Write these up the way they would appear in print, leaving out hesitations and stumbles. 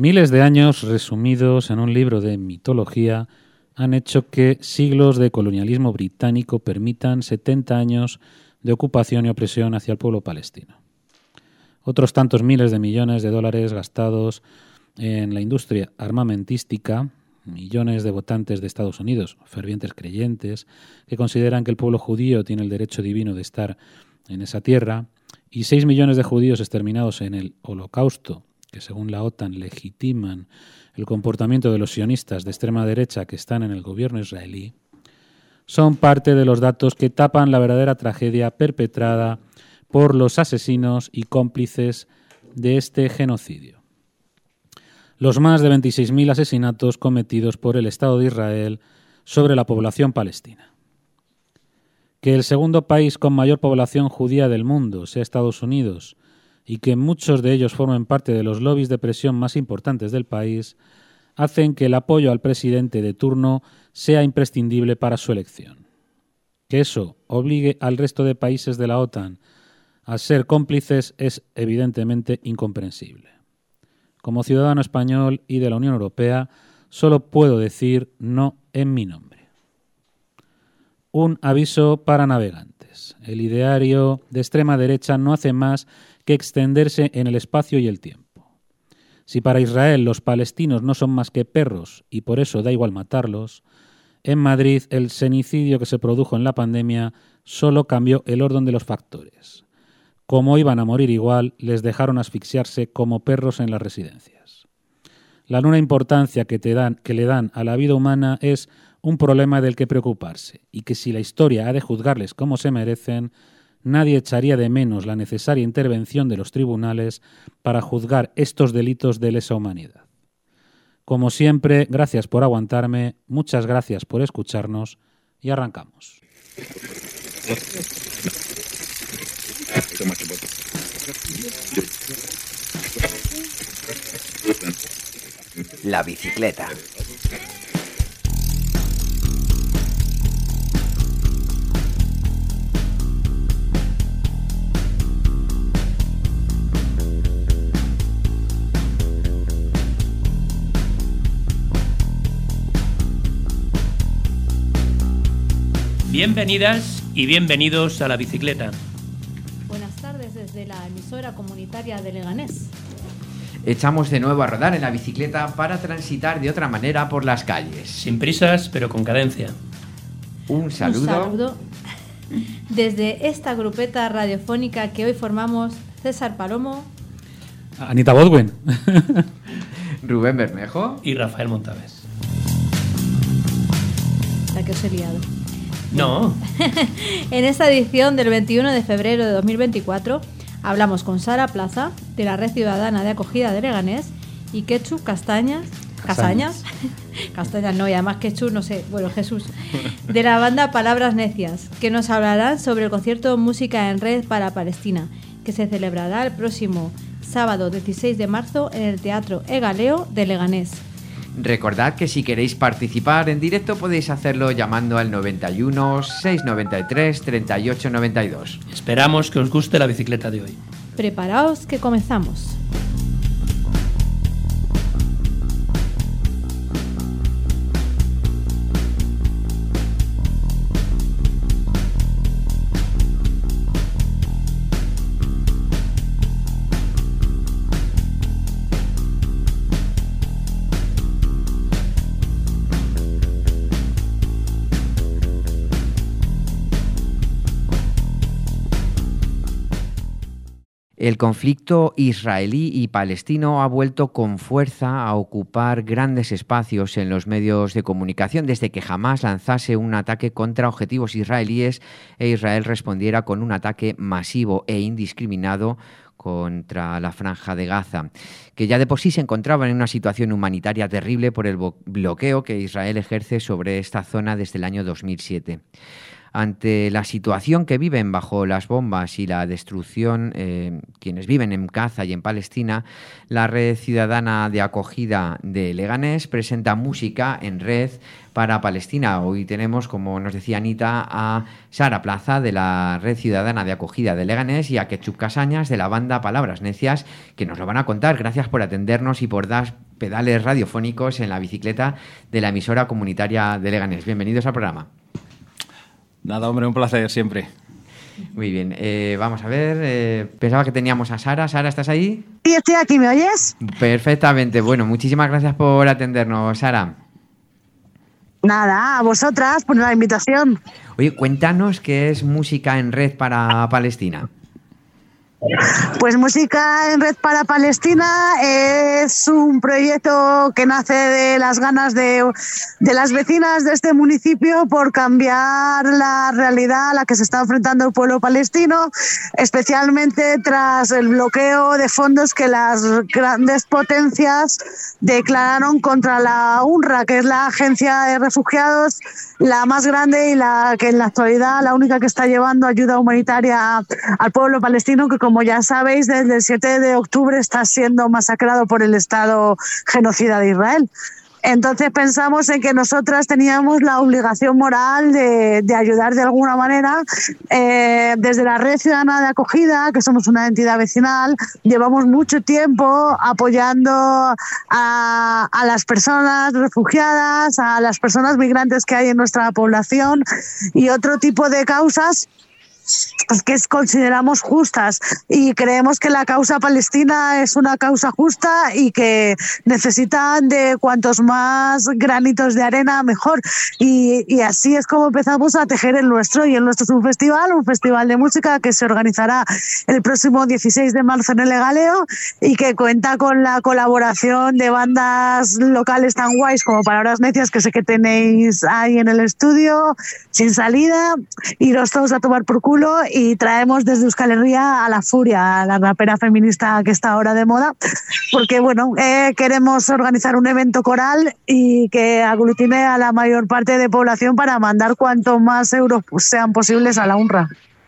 Miles de años resumidos en un libro de mitología han hecho que siglos de colonialismo británico permitan 70 años de ocupación y opresión hacia el pueblo palestino. Otros tantos miles de millones de dólares gastados en la industria armamentística, millones de votantes de Estados Unidos, fervientes creyentes, que consideran que el pueblo judío tiene el derecho divino de estar en esa tierra, y 6 millones de judíos exterminados en el Holocausto, que según la OTAN legitiman el comportamiento de los sionistas de extrema derecha que están en el gobierno israelí, son parte de los datos que tapan la verdadera tragedia perpetrada por los asesinos y cómplices de este genocidio. Los más de 26.000 asesinatos cometidos por el Estado de Israel sobre la población palestina. Que el segundo país con mayor población judía del mundo sea Estados Unidos y que muchos de ellos formen parte de los lobbies de presión más importantes del país, hacen que el apoyo al presidente de turno sea imprescindible para su elección. Que eso obligue al resto de países de la OTAN a ser cómplices es evidentemente incomprensible. Como ciudadano español y de la Unión Europea, solo puedo decir no en mi nombre. Un aviso para navegantes. El ideario de extrema derecha no hace más que extenderse en el espacio y el tiempo. Si para Israel los palestinos no son más que perros y por eso da igual matarlos, en Madrid el senicidio que se produjo en la pandemia solo cambió el orden de los factores. Como iban a morir igual, les dejaron asfixiarse como perros en las residencias. La nula importancia que le dan a la vida humana es un problema del que preocuparse, y que si la historia ha de juzgarles como se merecen, nadie echaría de menos la necesaria intervención de los tribunales para juzgar estos delitos de lesa humanidad. Como siempre, gracias por aguantarme, muchas gracias por escucharnos y arrancamos. La bicicleta. Bienvenidas y bienvenidos a La Bicicleta. Buenas tardes desde la emisora comunitaria de Leganés. Echamos de nuevo a rodar en la bicicleta para transitar de otra manera por las calles. Sin prisas, pero con cadencia. Un saludo desde esta grupeta radiofónica que hoy formamos César Palomo, Anita Bodwin, Rubén Bermejo y Rafael Montaves. La que os he liado. No. En esta edición del 21 de febrero de 2024 hablamos con Sara Plaza, de la Red Ciudadana de Acogida de Leganés, y Quechu Castañas, no, y además Quechu, no sé, bueno, Jesús, de la banda Palabras Necias, que nos hablarán sobre el concierto Música en Red para Palestina, que se celebrará el próximo sábado 16 de marzo en el Teatro Egaleo de Leganés. Recordad que si queréis participar en directo podéis hacerlo llamando al 91 693 38 92. Esperamos que os guste la bicicleta de hoy. Preparaos que comenzamos. El conflicto israelí y palestino ha vuelto con fuerza a ocupar grandes espacios en los medios de comunicación desde que Hamás lanzase un ataque contra objetivos israelíes e Israel respondiera con un ataque masivo e indiscriminado contra la Franja de Gaza, que ya de por sí se encontraba en una situación humanitaria terrible por el bloqueo que Israel ejerce sobre esta zona desde el año 2007. Ante la situación que viven bajo las bombas y la destrucción, quienes viven en Gaza y en Palestina, la Red Ciudadana de Acogida de Leganés presenta música en red para Palestina. Hoy tenemos, como nos decía Anita, a Sara Plaza de la Red Ciudadana de Acogida de Leganés y a Ketchup Casañas de la banda Palabras Necias, que nos lo van a contar. Gracias por atendernos y por dar pedales radiofónicos en la bicicleta de la emisora comunitaria de Leganés. Bienvenidos al programa. Nada, hombre, un placer siempre. Muy bien, vamos a ver, pensaba que teníamos a Sara. Sara, ¿estás ahí? Sí, estoy aquí, ¿me oyes? Perfectamente, bueno, muchísimas gracias por atendernos, Sara. Nada, a vosotras por la invitación. Oye, cuéntanos qué es Música en Red para Palestina. Pues Música en Red para Palestina es un proyecto que nace de las ganas de las vecinas de este municipio por cambiar la realidad a la que se está enfrentando el pueblo palestino, especialmente tras el bloqueo de fondos que las grandes potencias declararon contra la UNRWA, que es la agencia de refugiados, la más grande y la que en la actualidad la única que está llevando ayuda humanitaria al pueblo palestino, que como ya sabéis desde el 7 de octubre está siendo masacrado por el Estado genocida de Israel. Entonces pensamos en que nosotras teníamos la obligación moral de ayudar de alguna manera. Desde la Red Ciudadana de Acogida, que somos una entidad vecinal, llevamos mucho tiempo apoyando a las personas refugiadas, a las personas migrantes que hay en nuestra población y otro tipo de causas que consideramos justas, y creemos que la causa palestina es una causa justa y que necesitan de cuantos más granitos de arena mejor, y así es como empezamos a tejer el nuestro. Y el nuestro es un festival de música que se organizará el próximo 16 de marzo en el Legaleo y que cuenta con la colaboración de bandas locales tan guays como Palabras Necias, que sé que tenéis ahí en el estudio, Sin Salida, Iros Todos a Tomar por Culo, y traemos desde Euskal Herria a La Furia, la rapera feminista que está ahora de moda, porque bueno, queremos organizar un evento coral y que aglutine a la mayor parte de población para mandar cuanto más euros sean posibles a la UNRWA.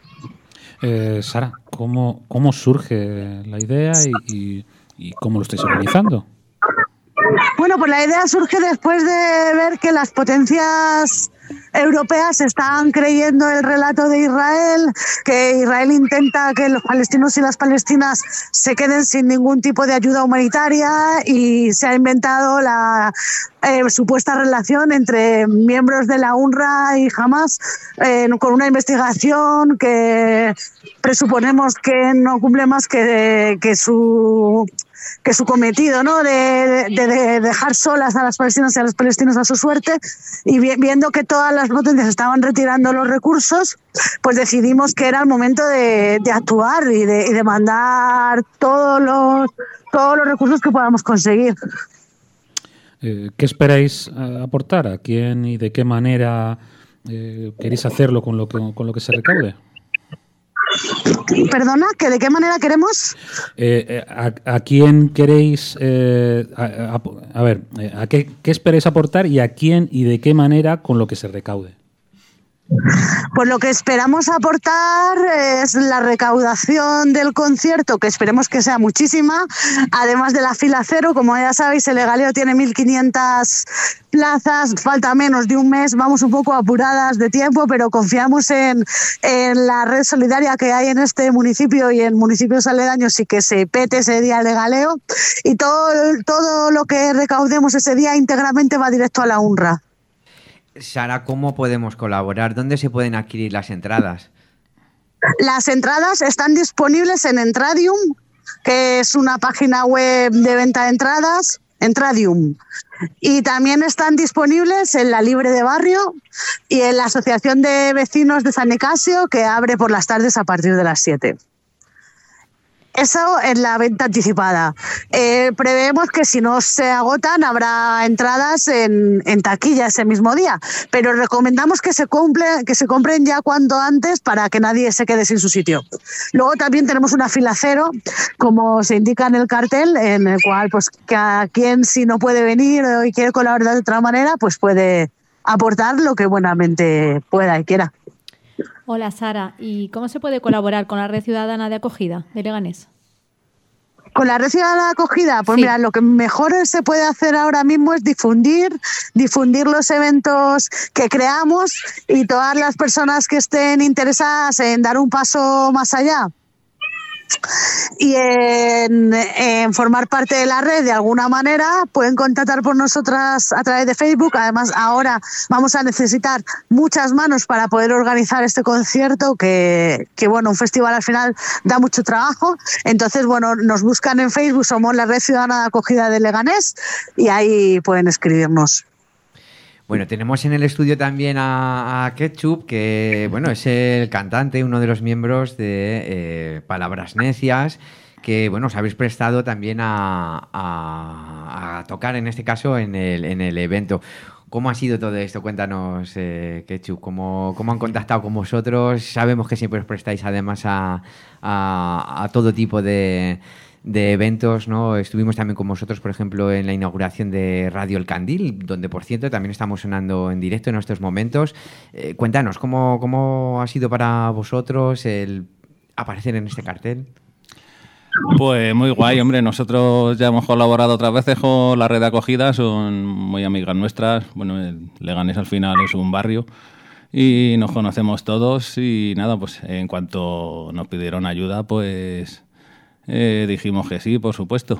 Sara, ¿cómo surge la idea y cómo lo estáis organizando? Bueno, pues la idea surge después de ver que las potencias europeas están creyendo el relato de Israel, que Israel intenta que los palestinos y las palestinas se queden sin ningún tipo de ayuda humanitaria, y se ha inventado la supuesta relación entre miembros de la UNRWA y Hamas, con una investigación que presuponemos que no cumple más que su cometido, ¿no? de dejar solas a las palestinas y a los palestinos a su suerte, y viendo que todas las potencias estaban retirando los recursos, pues decidimos que era el momento de actuar y de mandar todos los recursos que podamos conseguir. ¿Qué esperáis aportar? ¿A quién y de qué manera queréis hacerlo con lo que se recaude? Perdona, ¿que de qué manera queremos? ¿A quién queréis? ¿Qué esperáis aportar y a quién y de qué manera con lo que se recaude? Pues lo que esperamos aportar es la recaudación del concierto, que esperemos que sea muchísima, además de la fila cero. Como ya sabéis, el Legaleo tiene 1.500 plazas, falta menos de un mes, vamos un poco apuradas de tiempo, pero confiamos en la red solidaria que hay en este municipio y en municipios aledaños, y que se pete ese día el Legaleo, y todo lo que recaudemos ese día íntegramente va directo a la UNRWA. Sara, ¿cómo podemos colaborar? ¿Dónde se pueden adquirir las entradas? Las entradas están disponibles en Entradium, que es una página web de venta de entradas, Entradium. Y también están disponibles en la Libre de Barrio y en la Asociación de Vecinos de San Nicasio, que abre por las tardes a partir de las 7. Eso es la venta anticipada. Preveemos que si no se agotan habrá entradas en taquilla ese mismo día, pero recomendamos que se compren ya cuanto antes para que nadie se quede sin su sitio. Luego también tenemos una fila cero, como se indica en el cartel, en el cual pues que a quien, si no puede venir y quiere colaborar de otra manera, pues puede aportar lo que buenamente pueda y quiera. Hola, Sara. ¿Y cómo se puede colaborar con la Red Ciudadana de Acogida de Leganés? Con la Red Ciudadana de Acogida, pues Sí. mira, lo que mejor se puede hacer ahora mismo es difundir los eventos que creamos y todas las personas que estén interesadas en dar un paso más allá y en formar parte de la red de alguna manera, pueden contactar por nosotras a través de Facebook. Además, ahora vamos a necesitar muchas manos para poder organizar este concierto, que bueno, un festival al final da mucho trabajo. Entonces, bueno, nos buscan en Facebook, somos la Red Ciudadana de Acogida de Leganés, y ahí pueden escribirnos. Bueno, tenemos en el estudio también a Ketchup, que bueno, es el cantante, uno de los miembros de Palabras Necias, que bueno, os habéis prestado también a tocar, en este caso, en el evento. ¿Cómo ha sido todo esto? Cuéntanos, Ketchup, ¿cómo han contactado con vosotros? Sabemos que siempre os prestáis además a todo tipo de eventos, ¿no? Estuvimos también con vosotros, por ejemplo, en la inauguración de Radio El Candil, donde, por cierto, también estamos sonando en directo en estos momentos. Cuéntanos, ¿cómo ha sido para vosotros el aparecer en este cartel? Pues muy guay, hombre. Nosotros ya hemos colaborado otras veces con la red de acogida, son muy amigas nuestras. Bueno, Leganés al final es un barrio y nos conocemos todos y nada, pues en cuanto nos pidieron ayuda, pues dijimos que sí, por supuesto.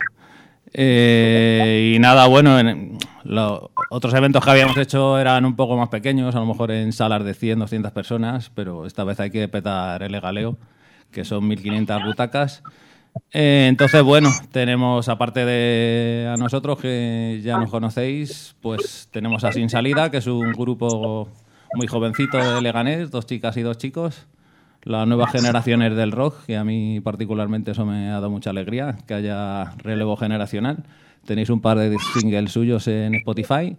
Y nada, bueno, los otros eventos que habíamos hecho eran un poco más pequeños, a lo mejor en salas de 100, 200 personas, pero esta vez hay que petar el Legaleo, que son 1.500 butacas. Entonces, bueno, tenemos, aparte de a nosotros, que ya nos conocéis, pues tenemos a Sin Salida, que es un grupo muy jovencito de Leganés, 2 chicas y 2 chicos. Las nuevas generaciones del rock, que a mí particularmente eso me ha dado mucha alegría, que haya relevo generacional. Tenéis un par de singles suyos en Spotify.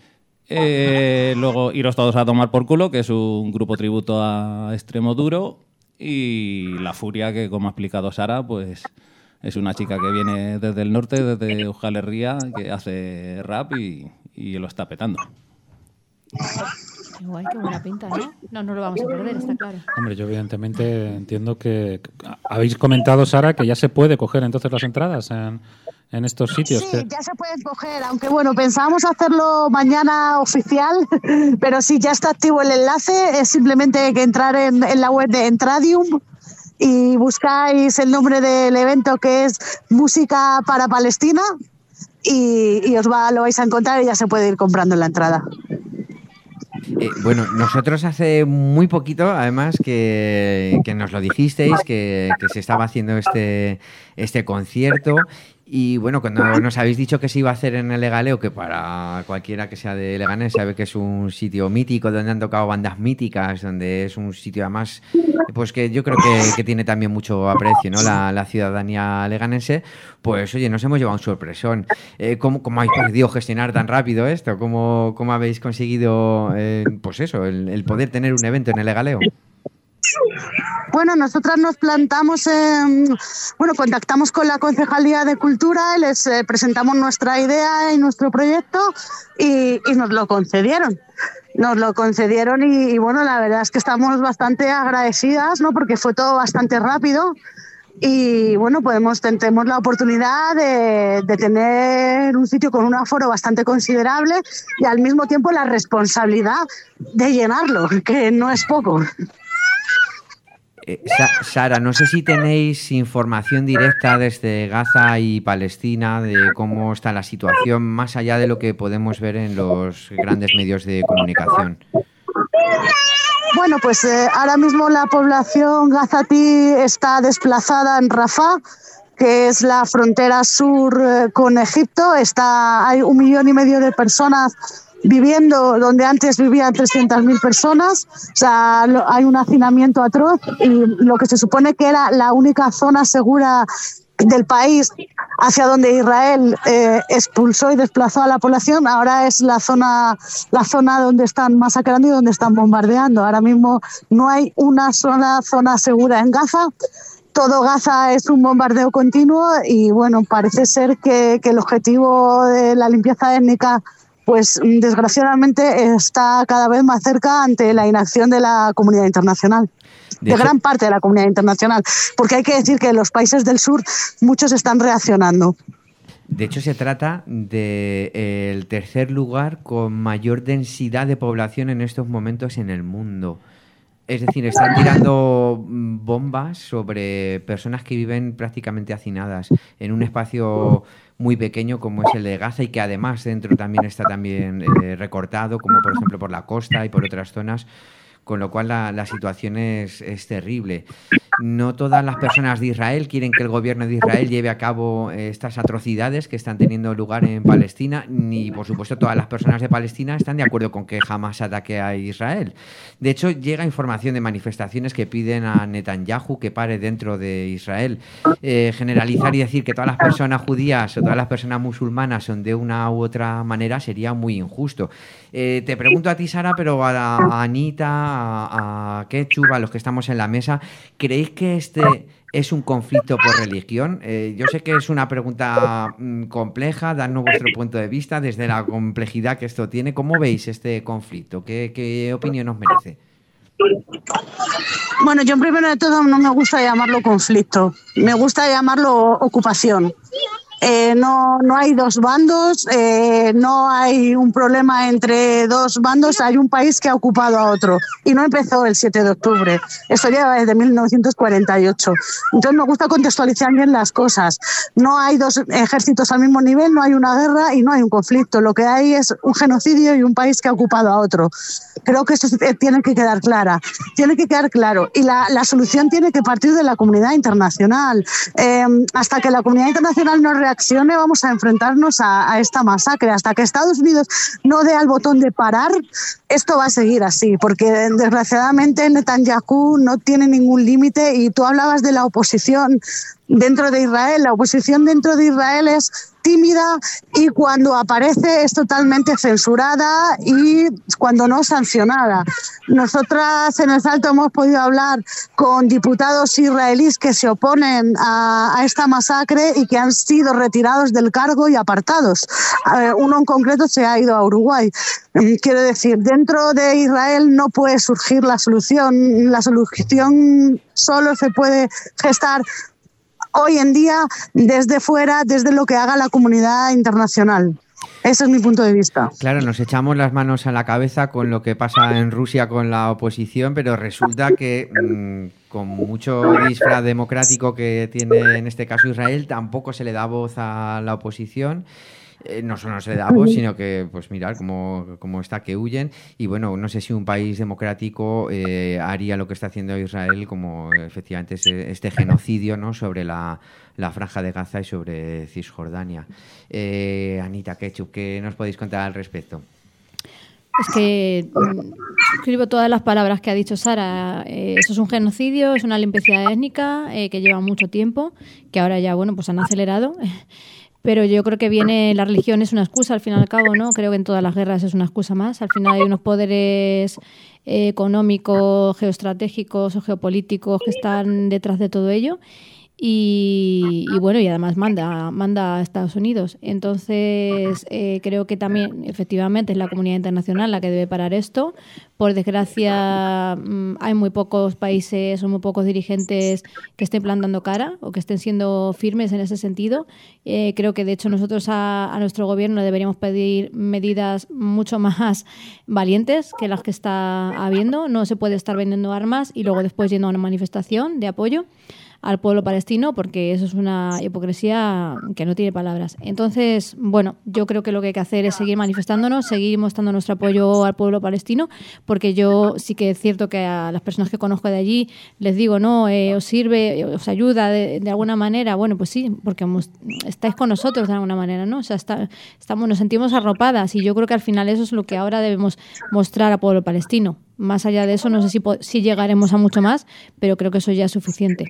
Luego, Iros Todos a Tomar por Culo, que es un grupo tributo a Extremo Duro. Y La Furia, que como ha explicado Sara, pues es una chica que viene desde el norte, desde Euskal Herria, que hace rap y lo está petando. Qué guay, qué buena pinta, ¿no? No lo vamos a perder, está claro. Hombre, yo evidentemente entiendo que habéis comentado, Sara, que ya se puede coger entonces las entradas en estos sitios. Sí, ya se pueden coger, aunque bueno, pensábamos hacerlo mañana oficial, pero sí, ya está activo el enlace. Es simplemente que entrar en la web de Entradium y buscáis el nombre del evento, que es Música para Palestina, y lo vais a encontrar y ya se puede ir comprando la entrada. Bueno, nosotros hace muy poquito, además, que nos lo dijisteis, que se estaba haciendo este concierto. Y bueno, cuando nos habéis dicho que se iba a hacer en el Legaleo, que para cualquiera que sea de Leganés sabe que es un sitio mítico donde han tocado bandas míticas, donde es un sitio además, pues que yo creo que tiene también mucho aprecio, ¿no? La ciudadanía leganense, pues oye, nos hemos llevado un sorpresón. ¿Cómo habéis podido gestionar tan rápido esto? ¿Cómo habéis conseguido, pues eso, el poder tener un evento en el Legaleo? Bueno, nosotras nos plantamos, contactamos con la Concejalía de Cultura, les presentamos nuestra idea y nuestro proyecto y nos lo concedieron. Y bueno, la verdad es que estamos bastante agradecidas, ¿no? Porque fue todo bastante rápido y bueno, tenemos la oportunidad de tener un sitio con un aforo bastante considerable y al mismo tiempo la responsabilidad de llenarlo, que no es poco. Sara, no sé si tenéis información directa desde Gaza y Palestina de cómo está la situación, más allá de lo que podemos ver en los grandes medios de comunicación. Bueno, pues ahora mismo la población gazatí está desplazada en Rafah, que es la frontera sur con Egipto. Hay 1,5 millones de personas viviendo donde antes vivían 300.000 personas. O sea, hay un hacinamiento atroz y lo que se supone que era la única zona segura del país hacia donde Israel expulsó y desplazó a la población, ahora es la zona donde están masacrando y donde están bombardeando. Ahora mismo no hay una sola zona segura en Gaza. Todo Gaza es un bombardeo continuo y bueno, parece ser que el objetivo de la limpieza étnica pues desgraciadamente está cada vez más cerca ante la inacción de la comunidad internacional. De gran parte de la comunidad internacional, porque hay que decir que en los países del sur muchos están reaccionando. De hecho, se trata del tercer lugar con mayor densidad de población en estos momentos en el mundo. Es decir, están tirando bombas sobre personas que viven prácticamente hacinadas en un espacio muy pequeño como es el de Gaza, y que además dentro también está recortado, como por ejemplo por la costa y por otras zonas, con lo cual la situación es terrible. No todas las personas de Israel quieren que el gobierno de Israel lleve a cabo estas atrocidades que están teniendo lugar en Palestina, ni por supuesto todas las personas de Palestina están de acuerdo con que Hamas ataque a Israel. De hecho, llega información de manifestaciones que piden a Netanyahu que pare dentro de Israel. Generalizar y decir que todas las personas judías o todas las personas musulmanas son de una u otra manera sería muy injusto. Te pregunto a ti, Sara, pero a Anita, a Ketchup, a los que estamos en la mesa, ¿creéis que este es un conflicto por religión? Yo sé que es una pregunta compleja, dadnos vuestro punto de vista desde la complejidad que esto tiene. ¿Cómo veis este conflicto? ¿Qué opinión os merece? Bueno, yo primero de todo no me gusta llamarlo conflicto, me gusta llamarlo ocupación. No hay dos bandos, no hay un problema entre dos bandos, hay un país que ha ocupado a otro y no empezó el 7 de octubre, esto lleva desde 1948. Entonces me gusta contextualizar bien las cosas. No hay dos ejércitos al mismo nivel, no hay una guerra y no hay un conflicto, lo que hay es un genocidio y un país que ha ocupado a otro. Creo que eso tiene que quedar claro, y la solución tiene que partir de la comunidad internacional. Hasta que la comunidad internacional no reaccione, vamos a enfrentarnos a esta masacre. Hasta que Estados Unidos no dé al botón de parar, esto va a seguir así, porque desgraciadamente Netanyahu no tiene ningún límite. Y tú hablabas de la oposición dentro de Israel. La oposición dentro de Israel es tímida y cuando aparece es totalmente censurada y cuando no sancionada. Nosotras en El Salto hemos podido hablar con diputados israelíes que se oponen a esta masacre y que han sido retirados del cargo y apartados. Uno en concreto se ha ido a Uruguay. Quiero decir, dentro de Israel no puede surgir la solución. La solución solo se puede gestar hoy en día desde fuera, desde lo que haga la comunidad internacional. Ese es mi punto de vista. Claro, nos echamos las manos a la cabeza con lo que pasa en Rusia con la oposición, pero resulta que con mucho disfraz democrático que tiene en este caso Israel, tampoco se le da voz a la oposición. No solo no se le da voz, sino que, pues mirar cómo está, que huyen. Y bueno, no sé si un país democrático haría lo que está haciendo Israel, como efectivamente este genocidio, ¿no?, sobre la Franja de Gaza y sobre Cisjordania. Anita, Ketchup, ¿qué nos podéis contar al respecto? Es que suscribo todas las palabras que ha dicho Sara. Eso es un genocidio, es una limpieza étnica que lleva mucho tiempo, que ahora ya, bueno, pues han acelerado. Pero yo creo que la religión es una excusa al fin y al cabo, ¿no? Creo que en todas las guerras es una excusa más. Al final hay unos poderes económicos, geoestratégicos o geopolíticos que están detrás de todo ello. Y bueno, y además manda a Estados Unidos. Entonces creo que también efectivamente es la comunidad internacional la que debe parar esto. Por desgracia hay muy pocos países o muy pocos dirigentes que estén plantando cara o que estén siendo firmes en ese sentido. Creo que de hecho nosotros a nuestro gobierno deberíamos pedir medidas mucho más valientes que las que está habiendo. No se puede estar vendiendo armas y luego después yendo a una manifestación de apoyo al pueblo palestino, porque eso es una hipocresía que no tiene palabras. Entonces, bueno, yo creo que lo que hay que hacer es seguir manifestándonos, seguir mostrando nuestro apoyo al pueblo palestino, porque yo sí que es cierto que a las personas que conozco de allí les digo, no, os sirve, os ayuda de alguna manera. Bueno, pues sí, porque estáis con nosotros de alguna manera, ¿no? O sea, nos sentimos arropadas y yo creo que al final eso es lo que ahora debemos mostrar al pueblo palestino. Más allá de eso, no sé si llegaremos a mucho más, pero creo que eso ya es suficiente.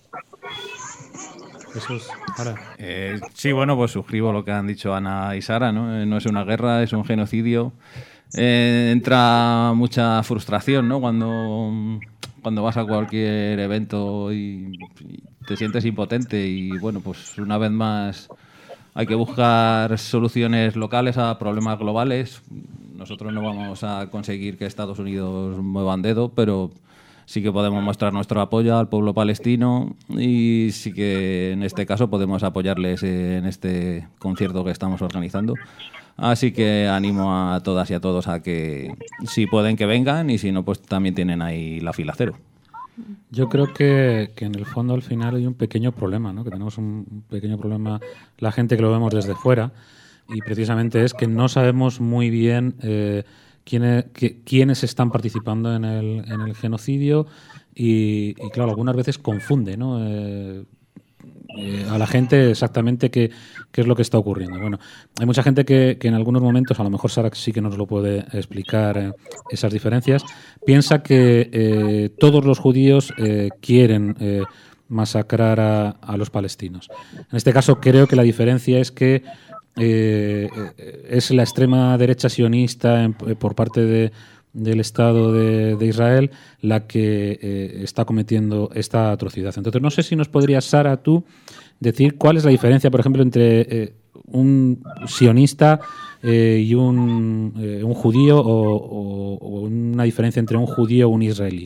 Jesús, ahora. Sí, bueno, pues suscribo lo que han dicho Ana y Sara, ¿no? No es una guerra, es un genocidio. Entra mucha frustración, ¿no? Cuando vas a cualquier evento y te sientes impotente y, bueno, pues una vez más hay que buscar soluciones locales a problemas globales. Nosotros no vamos a conseguir que Estados Unidos muevan dedo, pero sí que podemos mostrar nuestro apoyo al pueblo palestino y sí que en este caso podemos apoyarles en este concierto que estamos organizando. Así que animo a todas y a todos a que si pueden que vengan y si no, pues también tienen ahí la fila cero. Yo creo que en el fondo al final hay un pequeño problema, ¿no? Que tenemos un pequeño problema la gente que lo vemos desde fuera, y precisamente es que no sabemos muy bien quiénes están participando en el genocidio y claro, algunas veces confunde, ¿no? A la gente exactamente qué es lo que está ocurriendo. Bueno, hay mucha gente que en algunos momentos, a lo mejor Sara sí que nos lo puede explicar, esas diferencias, piensa que todos los judíos quieren masacrar a los palestinos. En este caso creo que la diferencia es que es la extrema derecha sionista por parte del Estado de Israel la que está cometiendo esta atrocidad. Entonces, no sé si nos podrías, Sara, tú decir cuál es la diferencia, por ejemplo, entre un sionista y un judío o una diferencia entre un judío o un israelí.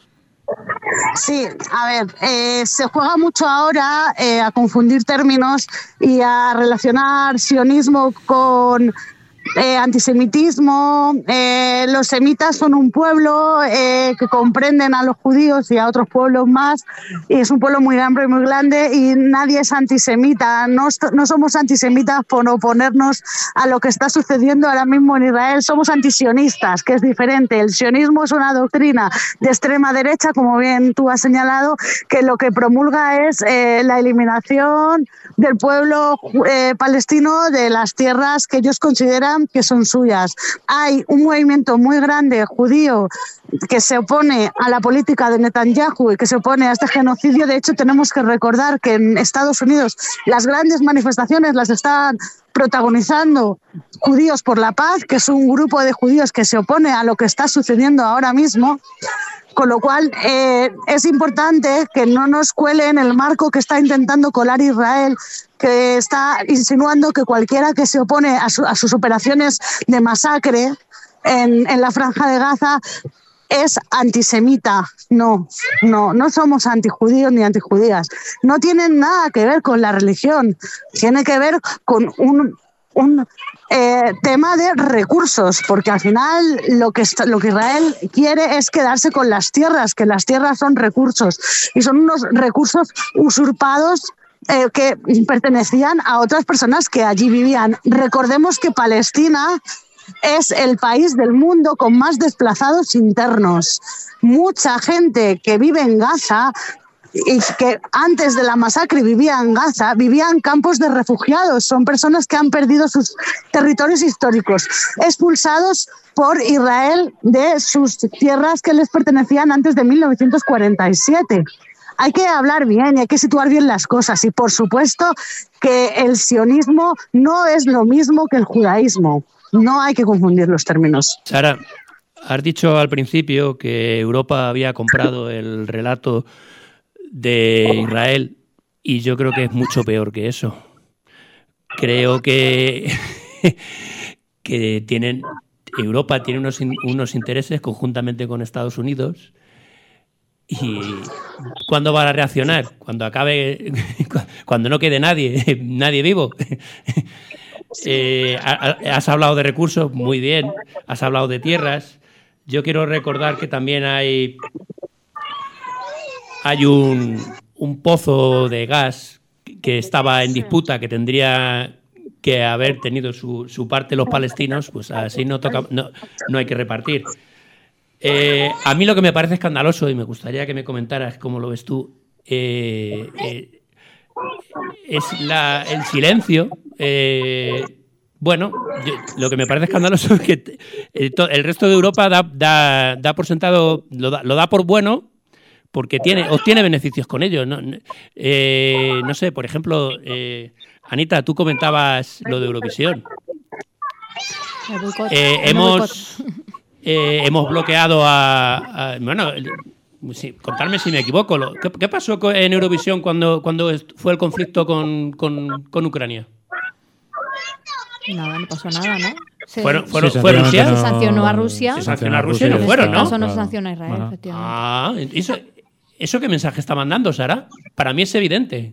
Sí, a ver, se juega mucho ahora a confundir términos y a relacionar sionismo con antisemitismo. Los semitas son un pueblo que comprenden a los judíos y a otros pueblos más, y es un pueblo muy amplio y muy grande, y nadie es antisemita. No somos antisemitas por oponernos a lo que está sucediendo ahora mismo en Israel. Somos antisionistas, que es diferente. El sionismo es una doctrina de extrema derecha, como bien tú has señalado, que lo que promulga es la eliminación del pueblo palestino de las tierras que ellos consideran que son suyas. Hay un movimiento muy grande judío que se opone a la política de Netanyahu y que se opone a este genocidio. De hecho, tenemos que recordar que en Estados Unidos las grandes manifestaciones las están protagonizando Judíos por la Paz, que es un grupo de judíos que se opone a lo que está sucediendo ahora mismo. Con lo cual, es importante que no nos cuele en el marco que está intentando colar Israel, que está insinuando que cualquiera que se opone a sus operaciones de masacre en la Franja de Gaza es antisemita. No somos antijudíos ni antijudías. No tienen nada que ver con la religión. Tiene que ver con un tema de recursos, porque al final lo que Israel quiere es quedarse con las tierras, que las tierras son recursos, y son unos recursos usurpados que pertenecían a otras personas que allí vivían. Recordemos que Palestina es el país del mundo con más desplazados internos. Mucha gente que vive en Gaza y que antes de la masacre vivía en Gaza, vivía en campos de refugiados. Son personas que han perdido sus territorios históricos, expulsados por Israel de sus tierras que les pertenecían antes de 1947. Hay que hablar bien y hay que situar bien las cosas. Y por supuesto que el sionismo no es lo mismo que el judaísmo. No hay que confundir los términos. Sara, has dicho al principio que Europa había comprado el relato de Israel, y yo creo que es mucho peor que eso. Creo que Europa tiene unos intereses conjuntamente con Estados Unidos. ¿Y cuándo van a reaccionar? Cuando no quede nadie vivo. Has hablado de recursos, muy bien. Has hablado de tierras. Yo quiero recordar que también hay un pozo de gas que estaba en disputa, que tendría que haber tenido su parte los palestinos, pues así no hay que repartir. A mí lo que me parece escandaloso, y me gustaría que me comentaras cómo lo ves tú, es el silencio. Lo que me parece escandaloso es que el resto de Europa da por sentado, lo da por bueno, porque obtiene beneficios con ello. No sé, por ejemplo, Anita, tú comentabas lo de Eurovisión. Hemos bloqueado contarme si me equivoco. ¿Qué pasó en Eurovisión cuando fue el conflicto con Ucrania? Nada, no pasó nada, ¿no? ¿Fue Sí, Rusia? Se sancionó a Rusia. Se sancionó a Rusia y no En fueron, este ¿no? caso no se Claro. sanciona a Israel, Bueno. efectivamente. ¿Eso qué mensaje está mandando, Sara? Para mí es evidente.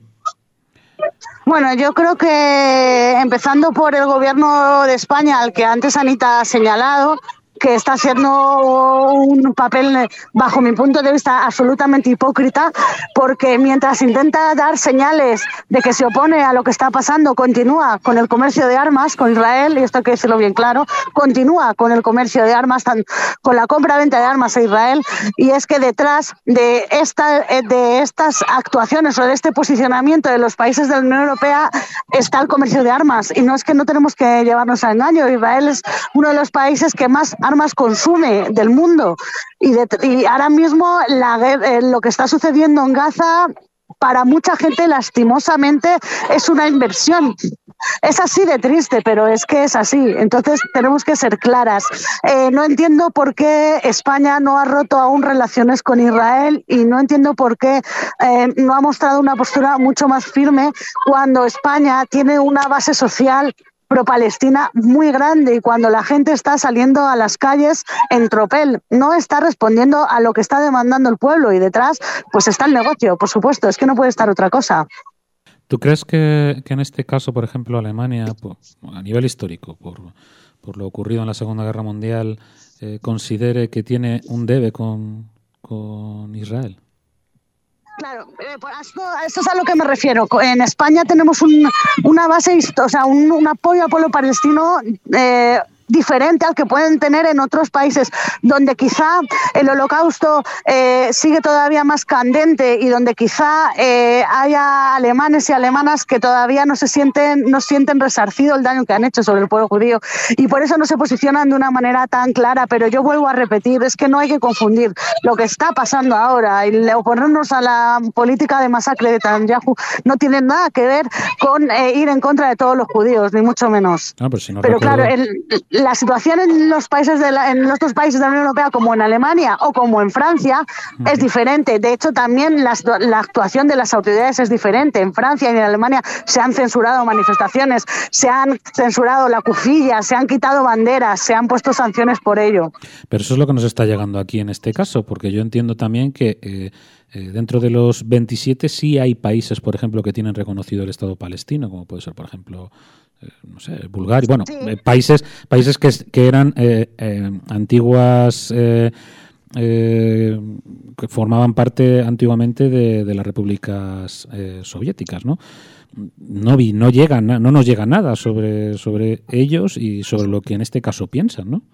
Bueno, yo creo que empezando por el gobierno de España, al que antes Anita ha señalado, que está haciendo un papel, bajo mi punto de vista, absolutamente hipócrita, porque mientras intenta dar señales de que se opone a lo que está pasando, continúa con el comercio de armas con Israel, y esto hay que decirlo bien claro, continúa con el comercio de armas, con la compra-venta de armas a Israel, y es que detrás de estas actuaciones o de este posicionamiento de los países de la Unión Europea está el comercio de armas, y no es que no tenemos que llevarnos a engaño. Israel es uno de los países que más armas consume del mundo, y ahora mismo lo que está sucediendo en Gaza para mucha gente lastimosamente es una inversión. Es así de triste, pero es que es así. Entonces tenemos que ser claras. No entiendo por qué España no ha roto aún relaciones con Israel, y no entiendo por qué no ha mostrado una postura mucho más firme cuando España tiene una base social pro-palestina muy grande, y cuando la gente está saliendo a las calles en tropel, no está respondiendo a lo que está demandando el pueblo, y detrás pues está el negocio, por supuesto, es que no puede estar otra cosa. ¿Tú crees que en este caso, por ejemplo, Alemania, a nivel histórico, por lo ocurrido en la Segunda Guerra Mundial, considere que tiene un debe con Israel? Claro, a esto es a lo que me refiero. En España tenemos una base, o sea, un apoyo al pueblo palestino diferente al que pueden tener en otros países, donde quizá el holocausto sigue todavía más candente, y donde quizá haya alemanes y alemanas que todavía no sienten resarcido el daño que han hecho sobre el pueblo judío, y por eso no se posicionan de una manera tan clara. Pero yo vuelvo a repetir, es que no hay que confundir lo que está pasando ahora y oponernos a la política de masacre de Netanyahu. No tiene nada que ver con ir en contra de todos los judíos, ni mucho menos. Pues si no pero recuerdo... claro, la situación en los países en los otros países de la Unión Europea, como en Alemania o como en Francia, es diferente. De hecho, también la actuación de las autoridades es diferente. En Francia y en Alemania se han censurado manifestaciones, se han censurado la kufiyya, se han quitado banderas, se han puesto sanciones por ello. Pero eso es lo que nos está llegando aquí en este caso, porque yo entiendo también que dentro de los 27 sí hay países, por ejemplo, que tienen reconocido el Estado palestino, como puede ser, por ejemplo, no sé, Bulgaria, bueno, sí. países que eran antiguas, que formaban parte antiguamente de las repúblicas soviéticas, ¿no? No nos llega nada sobre ellos y sobre lo que en este caso piensan, ¿no?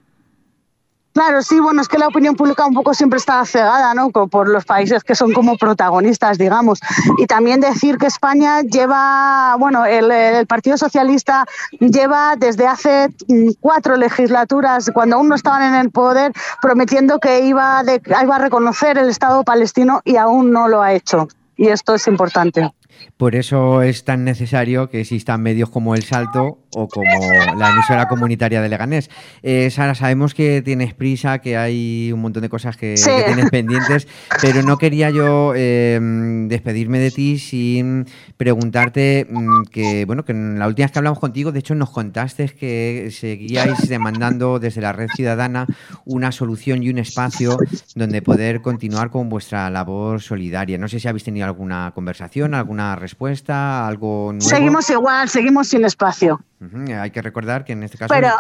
Claro, sí, bueno, es que la opinión pública un poco siempre está cegada, ¿no?, por los países que son como protagonistas, digamos. Y también decir que España lleva, bueno, el Partido Socialista lleva desde hace 4 legislaturas, cuando aún no estaban en el poder, prometiendo que iba a reconocer el Estado palestino, y aún no lo ha hecho. Y esto es importante. Por eso es tan necesario que existan medios como El Salto o como la emisora comunitaria de Leganés. Sara, sabemos que tienes prisa, que hay un montón de cosas que tienes pendientes, pero no quería yo despedirme de ti sin preguntarte que en la última vez que hablamos contigo, de hecho nos contaste que seguíais demandando desde la Red Ciudadana una solución y un espacio donde poder continuar con vuestra labor solidaria. No sé si habéis tenido alguna conversación, alguna respuesta, algo nuevo. Seguimos igual, seguimos sin espacio. Hay que recordar que en este caso... Pero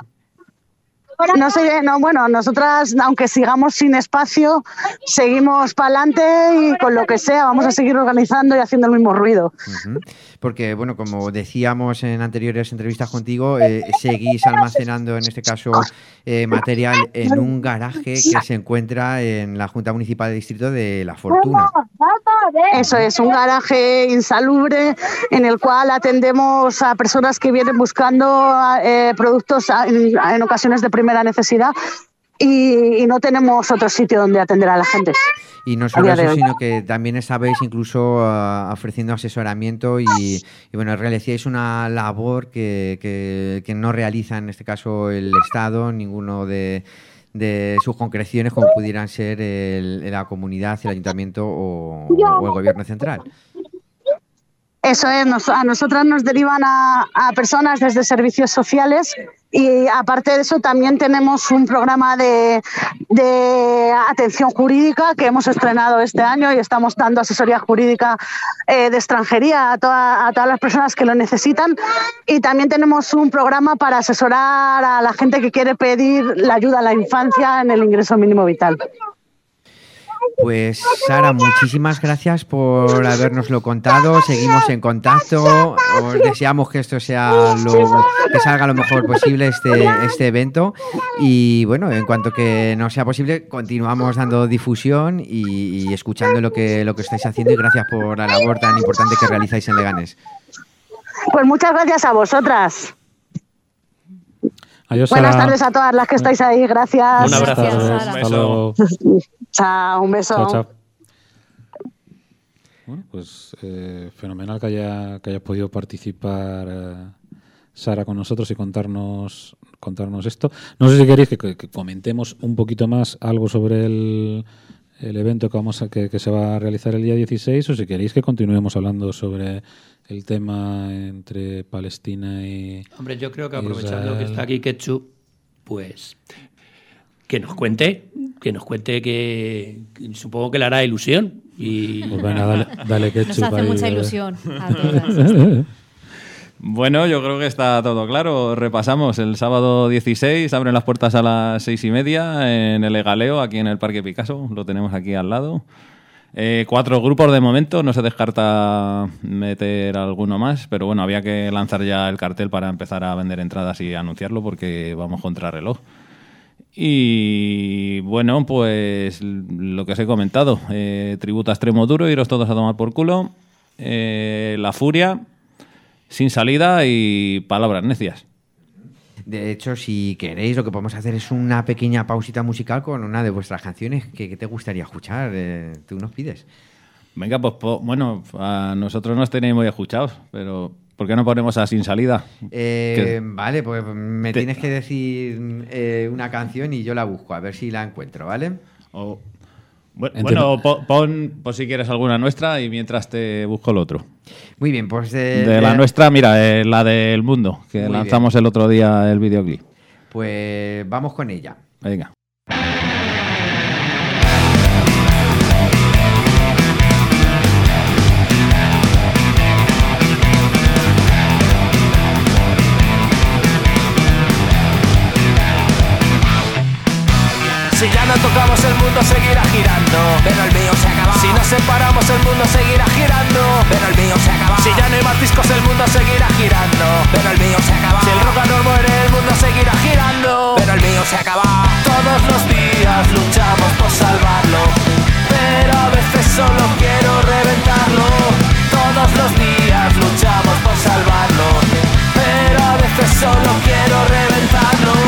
nosotras, aunque sigamos sin espacio, seguimos para adelante, y con lo que sea vamos a seguir organizando y haciendo el mismo ruido. Porque, como decíamos en anteriores entrevistas contigo, seguís almacenando, en este caso, material en un garaje que se encuentra en la Junta Municipal de Distrito de La Fortuna. Eso es, un garaje insalubre en el cual atendemos a personas que vienen buscando productos en ocasiones de primera necesidad, y no tenemos otro sitio donde atender a la gente. Y no solo eso, sino que también estabais incluso ofreciendo asesoramiento y realizáis una labor que no realiza en este caso el Estado, ninguno de sus concreciones, como pudieran ser la comunidad, el ayuntamiento o el gobierno central. Eso es, a nosotras nos derivan a personas desde servicios sociales y aparte de eso también tenemos un programa de atención jurídica que hemos estrenado este año y estamos dando asesoría jurídica de extranjería a todas las personas que lo necesitan, y también tenemos un programa para asesorar a la gente que quiere pedir la ayuda a la infancia en el ingreso mínimo vital. Pues Sara, muchísimas gracias por habérnoslo contado. Seguimos en contacto. Os deseamos que esto sea que salga lo mejor posible este evento. Y bueno, en cuanto que no sea posible, continuamos dando difusión y escuchando lo que estáis haciendo. Y gracias por la labor tan importante que realizáis en Leganés. Pues muchas gracias a vosotras. Adiós, Buenas Sara. tardes a todas las que estáis ahí. Gracias. Un abrazo. Gracias, Sara. Hasta luego. Chao, un beso. Chao, chao. Bueno, pues fenomenal que hayas podido participar, Sara, con nosotros y contarnos esto. No sé si queréis que comentemos un poquito más algo sobre el evento que se va a realizar el día 16, o si queréis que continuemos hablando sobre el tema entre Palestina y Hombre, yo creo que aprovechando Israel. que está aquí Ketchup, pues que nos cuente que supongo que le hará ilusión. Y Pues venga, dale Nos ketchup hace ahí, mucha bebé. ilusión a todas. Bueno, yo creo que está todo claro. Repasamos. El sábado 16 abren las puertas a las 6:30 en el Egaleo, aquí en el Parque Picasso. Lo tenemos aquí al lado. 4 grupos de momento. No se descarta meter alguno más, pero bueno, había que lanzar ya el cartel para empezar a vender entradas y anunciarlo porque vamos contra reloj. Y bueno, pues lo que os he comentado. Tributo a Extremo Duro, iros todos a tomar por culo. La Furia, Sin Salida y Palabras Necias. De hecho, si queréis, lo que podemos hacer es una pequeña pausita musical con una de vuestras canciones que te gustaría escuchar. Tú nos pides. Venga, pues bueno, a nosotros nos tenéis muy escuchados, pero ¿por qué no ponemos a Sin Salida? Vale, pues me tienes que decir una canción y yo la busco, a ver si la encuentro, ¿vale? Bueno, pon por si quieres alguna nuestra y mientras te busco el otro. Muy bien, pues De la nuestra, mira, la del Mundo, que Muy lanzamos el otro día el videoclip. Pues vamos con ella. Venga. Si ya no tocamos el mundo seguirá girando, pero el mío se acaba. Si nos separamos el mundo seguirá girando, pero el mío se acaba. Si ya no hay más discos el mundo seguirá girando, pero el mío se acaba. Si el rock and roll muere el mundo seguirá girando, pero el mío se acaba. Todos los días luchamos por salvarlo, pero a veces solo quiero reventarlo. Todos los días luchamos por salvarlo, pero a veces solo quiero reventarlo.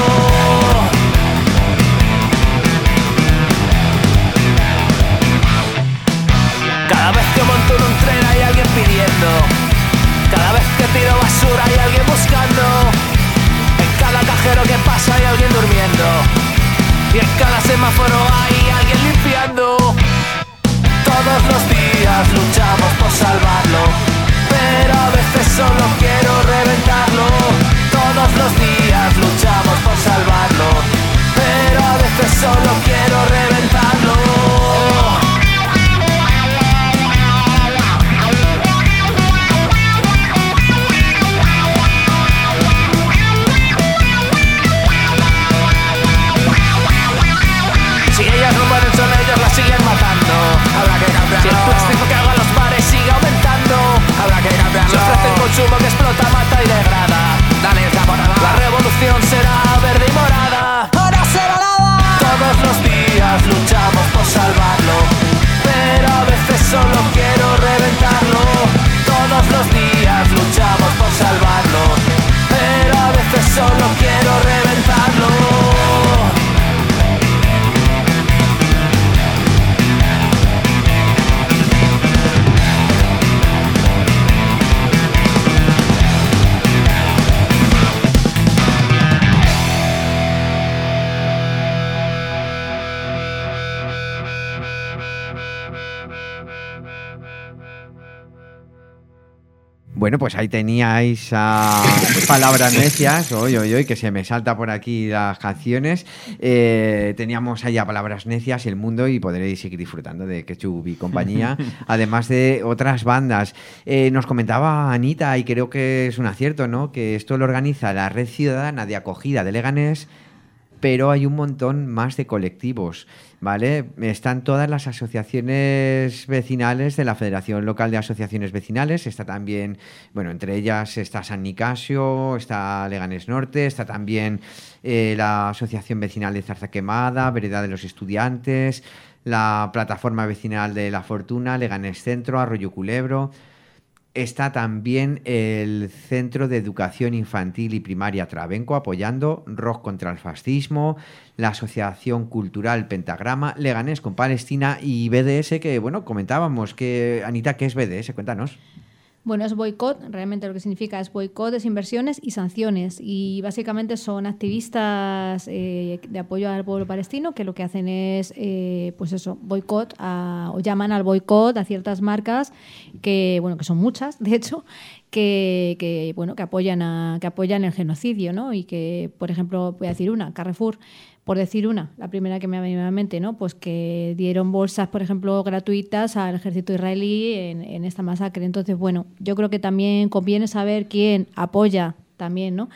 Cada vez que monto en un tren hay alguien pidiendo, cada vez que tiro basura hay alguien buscando, en cada cajero que pasa hay alguien durmiendo, y en cada semáforo hay alguien limpiando. Todos los días luchamos por salvarlo, pero a veces solo quiero reventarlo. Todos los días luchamos por salvarlo, pero a veces solo quiero reventarlo. Si ellas no mueren son ellos, las siguen matando. Habrá que cambiarlo. Si el plástico que haga los bares sigue aumentando, habrá que cambiarlo. Si ofrecen consumo que explota, mata y degrada, dale esa porrada. La revolución será verde y morada. Bueno, pues ahí teníais a Palabras Necias, hoy, que se me salta por aquí las canciones. Teníamos ahí a Palabras Necias, El Mundo, y podréis seguir disfrutando de Ketchup y compañía, además de otras bandas. Nos comentaba Anita, y creo que es un acierto, ¿no?, que esto lo organiza la Red Ciudadana de Acogida de Leganés, pero hay un montón más de colectivos, ¿vale? Están todas las asociaciones vecinales de la Federación Local de Asociaciones Vecinales, está también, bueno, entre ellas está San Nicasio, está Leganés Norte, está también la Asociación Vecinal de Zarza Quemada, Vereda de los Estudiantes, la Plataforma Vecinal de La Fortuna, Leganés Centro, Arroyo Culebro. Está también el Centro de Educación Infantil y Primaria Trabenco apoyando, Rock contra el Fascismo, la Asociación Cultural Pentagrama, Leganés con Palestina y BDS, que, bueno, comentábamos que, Anita, ¿qué es BDS? Cuéntanos. Bueno, es boicot, realmente lo que significa es boicot, desinversiones y sanciones. Y básicamente son activistas de apoyo al pueblo palestino que lo que hacen es, pues eso, boicot, o llaman al boicot a ciertas marcas que, bueno, que son muchas, de hecho, que apoyan el genocidio, ¿no? Y que, por ejemplo, voy a decir una, Carrefour, por decir una, la primera que me ha venido a la mente, ¿no? Pues que dieron bolsas, por ejemplo, gratuitas al ejército israelí en esta masacre. Entonces, bueno, yo creo que también conviene saber quién apoya también, ¿no?,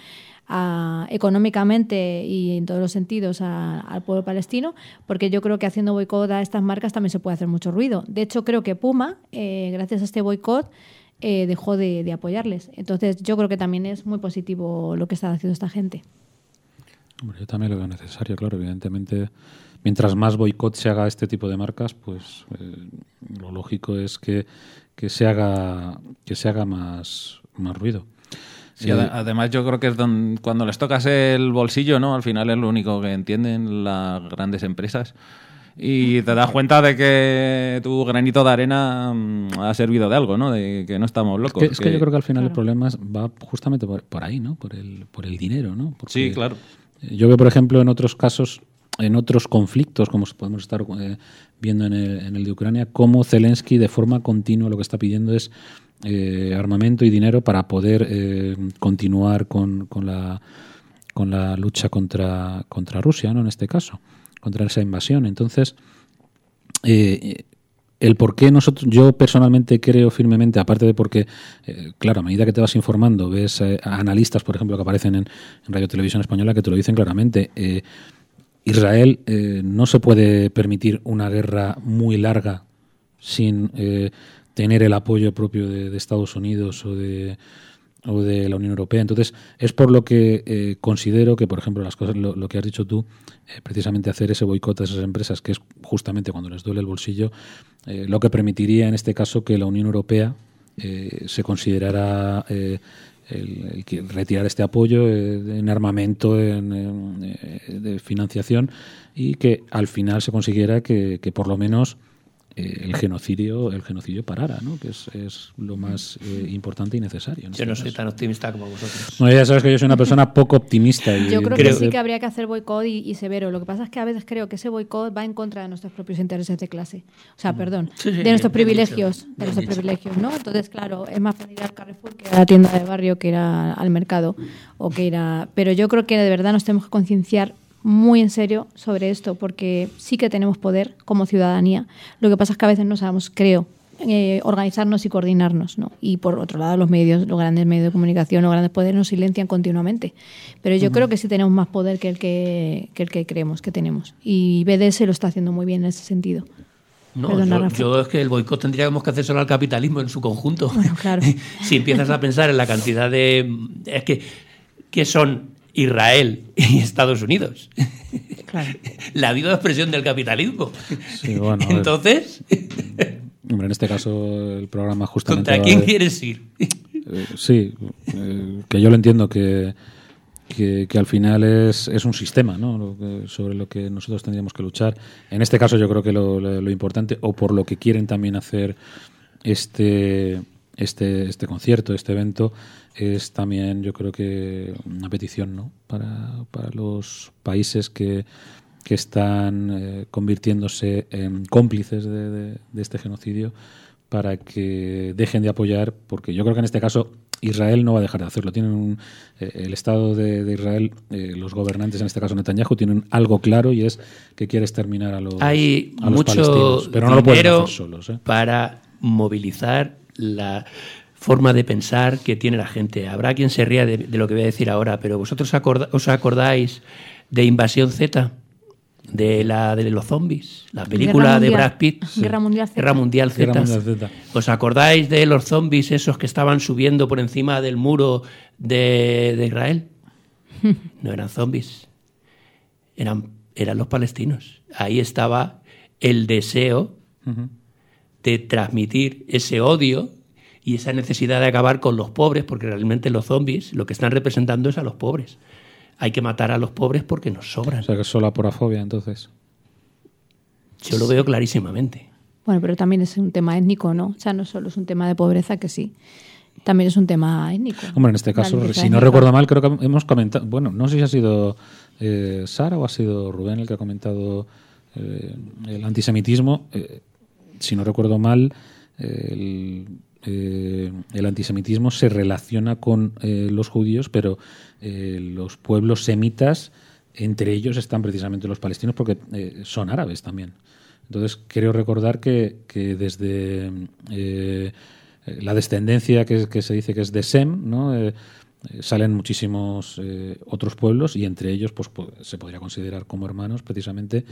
económicamente y en todos los sentidos al pueblo palestino, porque yo creo que haciendo boicot a estas marcas también se puede hacer mucho ruido. De hecho, creo que Puma, gracias a este boicot, dejó de apoyarles. Entonces, yo creo que también es muy positivo lo que está haciendo esta gente. Hombre, yo también lo veo necesario, claro, evidentemente. Mientras más boicot se haga a este tipo de marcas, pues lo lógico es que se haga más ruido. Sí, además yo creo que es cuando les tocas el bolsillo, ¿no? Al final es lo único que entienden las grandes empresas. Y te das cuenta de que tu granito de arena ha servido de algo, ¿no? De que no estamos locos. Es que yo creo que al final el problema va justamente por ahí, ¿no? Por el dinero, ¿no? Porque sí, claro. Yo veo, por ejemplo, en otros casos, en otros conflictos, como podemos estar viendo en el de Ucrania, cómo Zelensky de forma continua lo que está pidiendo es armamento y dinero para poder continuar con la lucha contra Rusia, ¿no? En este caso, contra esa invasión. Entonces, el por qué yo personalmente creo firmemente, aparte de porque, claro, a medida que te vas informando, ves a analistas, por ejemplo, que aparecen en Radio Televisión Española que te lo dicen claramente, Israel no se puede permitir una guerra muy larga sin tener el apoyo propio de Estados Unidos o de la Unión Europea. Entonces, es por lo que considero que, por ejemplo, las cosas, lo que has dicho tú, precisamente hacer ese boicot a esas empresas, que es justamente cuando les duele el bolsillo, lo que permitiría en este caso que la Unión Europea se considerara retirar este apoyo en armamento, de financiación, y que al final se consiguiera que por lo menos el genocidio parara, ¿no? Que es lo más importante y necesario. Yo no soy tan optimista como vosotros. Bueno, ya sabes que yo soy una persona poco optimista. Yo creo que sí que habría que hacer boicot y severo. Lo que pasa es que a veces creo que ese boicot va en contra de nuestros propios intereses de clase. O sea, perdón, de nuestros privilegios, ¿no? Entonces, claro, es más fácil ir al Carrefour que a la tienda de barrio, que ir al mercado o que ir a... Pero yo creo que de verdad nos tenemos que concienciar muy en serio sobre esto, porque sí que tenemos poder como ciudadanía. Lo que pasa es que a veces no sabemos, creo, organizarnos y coordinarnos, ¿no? Y por otro lado, los grandes medios de comunicación, los grandes poderes nos silencian continuamente. Pero yo creo que sí tenemos más poder que el que creemos que tenemos. Y BDS lo está haciendo muy bien en ese sentido. No, yo es que el boicot tendríamos que hacer solo al capitalismo en su conjunto. Bueno, claro. Si empiezas a pensar en la cantidad de... Es que son Israel y Estados Unidos. Claro. La viva expresión del capitalismo. Sí, bueno, entonces... Hombre, en este caso el programa justamente... ¿Contra quién quieres ir? Sí, que yo lo entiendo que al final es un sistema, ¿no? Sobre lo que nosotros tendríamos que luchar. En este caso yo creo que lo importante, o por lo que quieren también hacer este concierto, este evento, es también, yo creo que una petición, ¿no? para los países que están convirtiéndose en cómplices de este genocidio, para que dejen de apoyar, porque yo creo que en este caso Israel no va a dejar de hacerlo. Tienen el Estado de Israel, los gobernantes, en este caso Netanyahu, tienen algo claro y es que quiere exterminar a los palestinos. Pero no lo pueden hacer solos. Para movilizar la forma de pensar que tiene la gente. Habrá quien se ría de lo que voy a decir ahora, pero ¿vosotros os acordáis de Invasión Z? De los zombies, la película de Brad Pitt, Guerra Mundial Z. Guerra Mundial Z. ¿Os acordáis de los zombies esos que estaban subiendo por encima del muro de Israel? No eran zombies, eran los palestinos. Ahí estaba el deseo de transmitir ese odio y esa necesidad de acabar con los pobres, porque realmente los zombies lo que están representando es a los pobres. Hay que matar a los pobres porque nos sobran. O sea, que es solo aporafobia, entonces. Yo lo veo clarísimamente. Bueno, pero también es un tema étnico, ¿no? O sea, no solo es un tema de pobreza, que sí. También es un tema étnico. Hombre, en este caso, si no recuerdo mal, creo que hemos comentado... Bueno, no sé si ha sido Sara o ha sido Rubén el que ha comentado el antisemitismo. Si no recuerdo mal, el antisemitismo se relaciona con los judíos, pero los pueblos semitas, entre ellos están precisamente los palestinos, porque son árabes también. Entonces, creo recordar que desde la descendencia que se dice que es de Sem, ¿no? Salen muchísimos otros pueblos y entre ellos pues se podría considerar como hermanos precisamente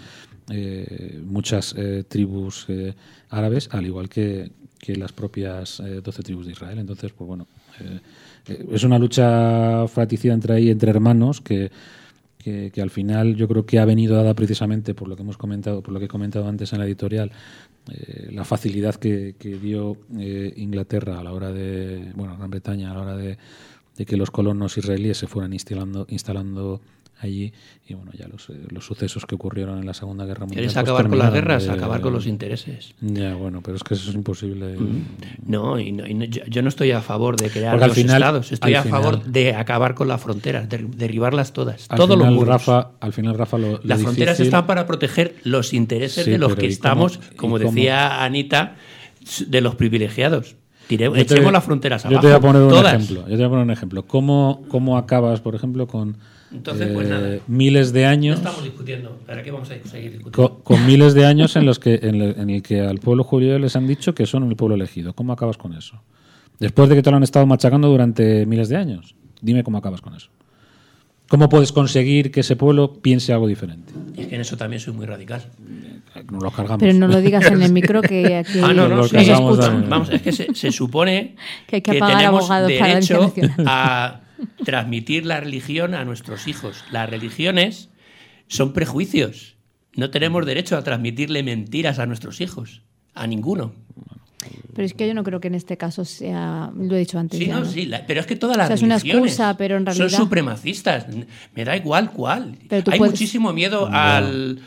muchas tribus árabes, al igual que las propias 12 tribus de Israel. Entonces, pues bueno, es una lucha fratricida entre hermanos que al final yo creo que ha venido dada precisamente por lo que hemos comentado, por lo que he comentado antes en la editorial, la facilidad que dio Inglaterra a la hora de, bueno, Gran Bretaña a la hora de que los colonos israelíes se fueran instalando allí, y bueno, ya los sucesos que ocurrieron en la Segunda Guerra Mundial. ¿Quieres acabar con las guerras? Acabar con los intereses. Ya, bueno, pero es que eso es imposible. No, yo no estoy a favor de crear los estados, estoy a favor de acabar con las fronteras, de derribarlas todas, todos los muros. Al final, Rafa, las fronteras están para proteger los intereses de los que estamos, como decía Anita, de los privilegiados. Echemos las fronteras abajo. Yo te voy a poner un ejemplo. ¿Cómo acabas, por ejemplo, con Entonces, pues nada, miles de años? No estamos discutiendo. ¿Para qué vamos a seguir discutiendo? Con miles de años en el que al pueblo judío les han dicho que son el pueblo elegido. ¿Cómo acabas con eso? Después de que te lo han estado machacando durante miles de años. Dime cómo acabas con eso. ¿Cómo puedes conseguir que ese pueblo piense algo diferente? Es que en eso también soy muy radical. Nos lo cargamos. Pero no lo digas en el micro que aquí no, se escucha. Vamos, es que se supone que hay que tenemos derecho a transmitir la religión a nuestros hijos. Las religiones son prejuicios. No tenemos derecho a transmitirle mentiras a nuestros hijos. A ninguno. Pero es que yo no creo que en este caso sea... Lo he dicho antes. Sí, ya, ¿no? Sí, pero es que todas las religiones es una excusa, pero en realidad... son supremacistas. Me da igual cuál. Hay muchísimo miedo al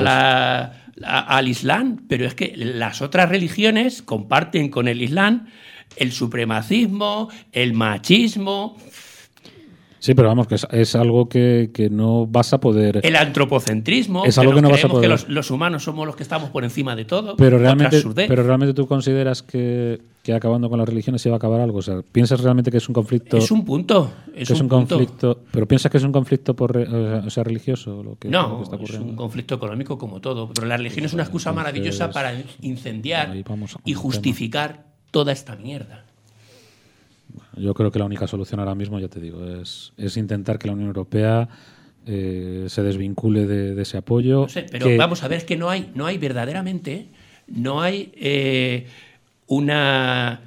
Islam, pero es que las otras religiones comparten con el Islam el supremacismo, el machismo... Sí, pero vamos, que es algo que no vas a poder... El antropocentrismo, es algo que no vas a poder... que los humanos somos los que estamos por encima de todo. Pero realmente tú consideras que acabando con las religiones se va a acabar algo. O sea, ¿piensas realmente que es un conflicto? Es un punto. Es un conflicto. ¿Pero piensas que es un conflicto religioso? Lo que no, está ocurriendo? Es un conflicto económico como todo. Pero la religión es una excusa maravillosa para incendiar y justificar toda esta mierda. Yo creo que la única solución ahora mismo, ya te digo, es intentar que la Unión Europea se desvincule de ese apoyo. No sé, pero vamos a ver, es que no hay verdaderamente, no hay una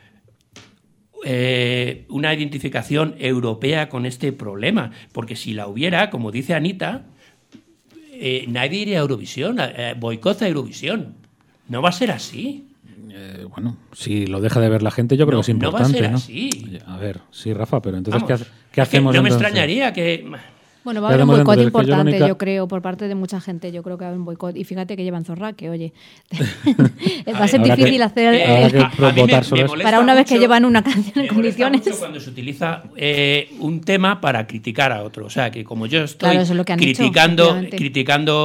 identificación europea con este problema, porque si la hubiera, como dice Anita, nadie iría a Eurovisión, boicot a Eurovisión. No va a ser así. Bueno, si lo deja de ver la gente, yo creo que es importante. No va a ser así. A ver, sí, Rafa, pero entonces, ¿qué hacemos? No me entonces? extrañaría que... Bueno, va a haber un boicot importante, yo creo, por parte de mucha gente. Yo creo que va a haber un boicot. Y fíjate que llevan zorra, que oye, va a ser difícil hacer... para una vez que llevan una canción en condiciones. Mucho cuando se utiliza un tema para criticar a otro. O sea, que como yo estoy criticando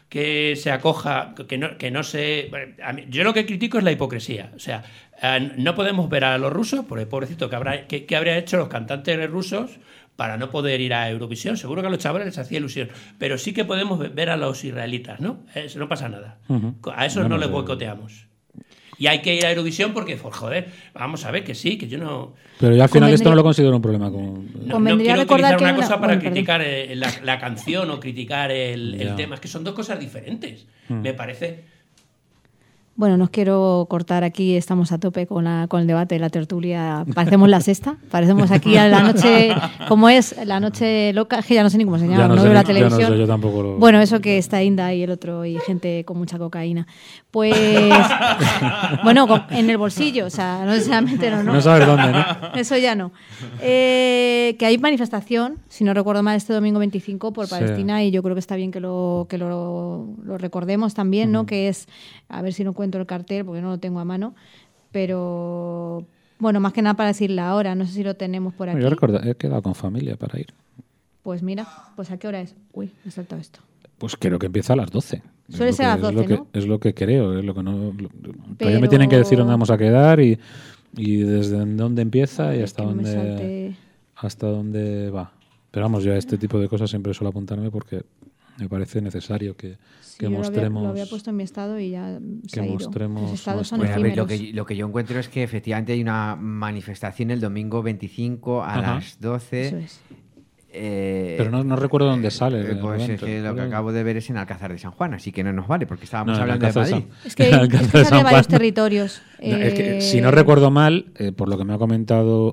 que se acoja, que no se... Yo lo que critico es la hipocresía. O sea, no podemos ver a los rusos, porque pobrecito, ¿qué habrían hecho los cantantes rusos para no poder ir a Eurovisión? Seguro que a los chavales les hacía ilusión. Pero sí que podemos ver a los israelitas, ¿no? Eso no pasa nada. A esos no les boicoteamos. Y hay que ir a Eurovisión porque, joder, vamos a ver que sí, que yo no... Pero yo al final esto no lo considero un problema. No quiero utilizar una cosa para criticar la canción o criticar el tema. Es que son dos cosas diferentes, me parece... Bueno, no os quiero cortar aquí, estamos a tope con el debate de la tertulia. Parecemos la sexta, parecemos aquí a la noche, ¿cómo es? La noche loca, que ya no sé ni cómo se llama, no veo la televisión. No sé, yo tampoco lo... Bueno, eso que está Inda y el otro, y gente con mucha cocaína. Pues, bueno, en el bolsillo, o sea, no necesariamente no. No sabes dónde, ¿no? Eso ya no. Que hay manifestación, si no recuerdo mal, este domingo 25 por Palestina, y yo creo que está bien que lo recordemos también, ¿no? Que es, a ver si no encuentro el cartel porque no lo tengo a mano, pero bueno, más que nada para decir la hora, no sé si lo tenemos por aquí. Yo he quedado con familia para ir. Pues mira, pues ¿a qué hora es? Uy, me he saltado esto. Pues creo que empieza a las 12. Suele ser a las 12, ¿no? Es lo que creo, es lo que no... Todavía me tienen que decir dónde vamos a quedar y desde dónde empieza y hasta dónde va. Pero vamos, yo a este tipo de cosas siempre suelo apuntarme porque me parece necesario que mostremos... Lo había puesto en mi estado y ya se ha ido. Mostremos... Los estados son Bueno, a ver, efímeros. lo que yo encuentro es que efectivamente hay una manifestación el domingo 25 a las 12. Eso es. Pero no recuerdo dónde sale. Pues es que lo que acabo de ver es en Alcázar de San Juan, así que no nos vale, porque estábamos hablando de Madrid. Es que hay varios territorios. Es que, si no recuerdo mal, por lo que me ha comentado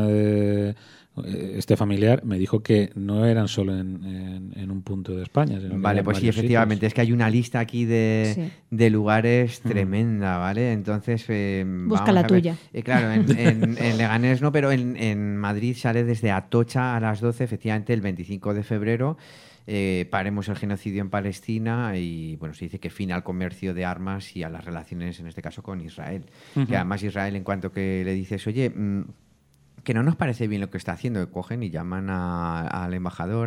este familiar, me dijo que no eran solo en un punto de España. Sino vale, pues sí, efectivamente, sitios. Es que hay una lista aquí de lugares tremenda, ¿vale? Entonces, busca la tuya. Claro, en Leganés no, pero en Madrid sale desde Atocha a las 12, efectivamente, el 25 de febrero. Paremos el genocidio en Palestina y bueno, se dice que fin al comercio de armas y a las relaciones, en este caso, con Israel. Que además Israel, en cuanto que le dices, oye... que no nos parece bien lo que está haciendo, que cogen y llaman al embajador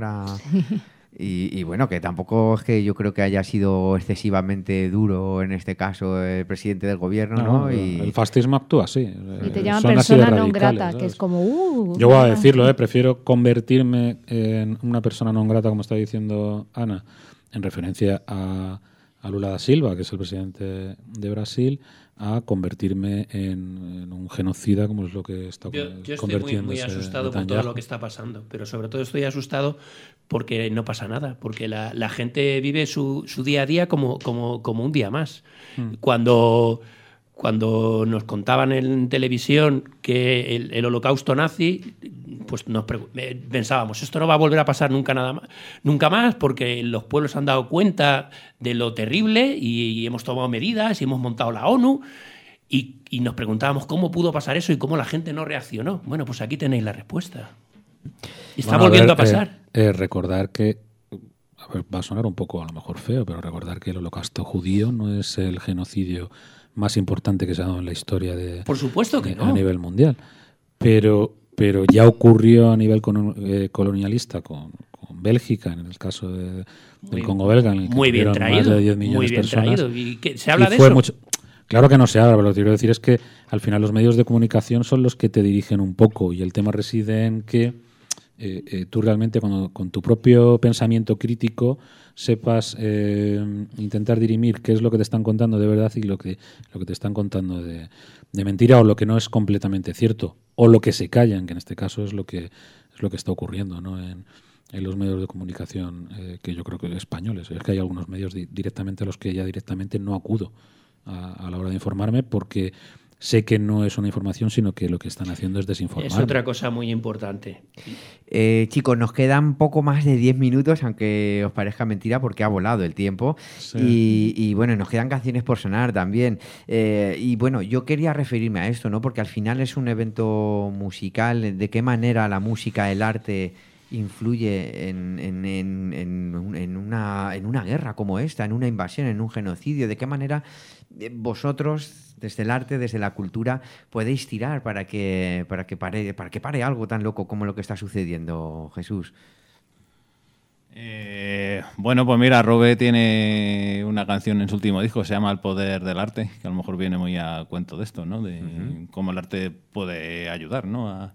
y bueno, que tampoco es que yo creo que haya sido excesivamente duro en este caso el presidente del gobierno, ¿no? Y el fascismo actúa así. Y te llaman persona non grata, ¿sabes? Que es como... Yo voy a decirlo, prefiero convertirme en una persona non grata, como está diciendo Ana, en referencia a Lula da Silva, que es el presidente de Brasil, a convertirme en un genocida, como es lo que está convirtiéndose. Yo estoy muy asustado por todo lo que está pasando, pero sobre todo estoy asustado porque no pasa nada, porque la gente vive su día a día como un día más. Cuando nos contaban en televisión que el holocausto nazi, pues pensábamos, esto no va a volver a pasar nunca más, porque los pueblos han dado cuenta de lo terrible y hemos tomado medidas y hemos montado la ONU y nos preguntábamos cómo pudo pasar eso y cómo la gente no reaccionó. Bueno, pues aquí tenéis la respuesta. Y está volviendo a pasar. Recordar que, va a sonar un poco a lo mejor feo, pero recordar que el holocausto judío no es el genocidio más importante que se ha dado en la historia Por supuesto que no. A nivel mundial. Pero ya ocurrió a nivel colonialista con Bélgica, en el caso del Congo belga, en el que muy bien traído, más de 10 millones de personas. ¿Y se habla de eso? Claro que no se habla, pero lo que quiero decir es que al final los medios de comunicación son los que te dirigen un poco y el tema reside en que tú realmente con tu propio pensamiento crítico sepas intentar dirimir qué es lo que te están contando de verdad y lo que te están contando de mentira o lo que no es completamente cierto o lo que se callan, que en este caso es lo que está ocurriendo, ¿no? en los medios de comunicación que yo creo que españoles. Es que hay algunos medios directamente a los que ya directamente no acudo a la hora de informarme porque sé que no es una información, sino que lo que están haciendo es desinformar. Es otra cosa muy importante. Chicos, nos quedan poco más de 10 minutos, aunque os parezca mentira, porque ha volado el tiempo. Sí. Y bueno, nos quedan canciones por sonar también. Y bueno, yo quería referirme a esto, ¿no? Porque al final es un evento musical. ¿De qué manera la música, el arte influye en una guerra como esta, en una invasión, en un genocidio? ¿De qué manera vosotros, desde el arte, desde la cultura, podéis tirar para que pare algo tan loco como lo que está sucediendo, Jesús? Bueno, pues mira, Robe tiene una canción en su último disco, se llama El poder del arte, que a lo mejor viene muy a cuento de esto, ¿no? De cómo el arte puede ayudar, ¿no? A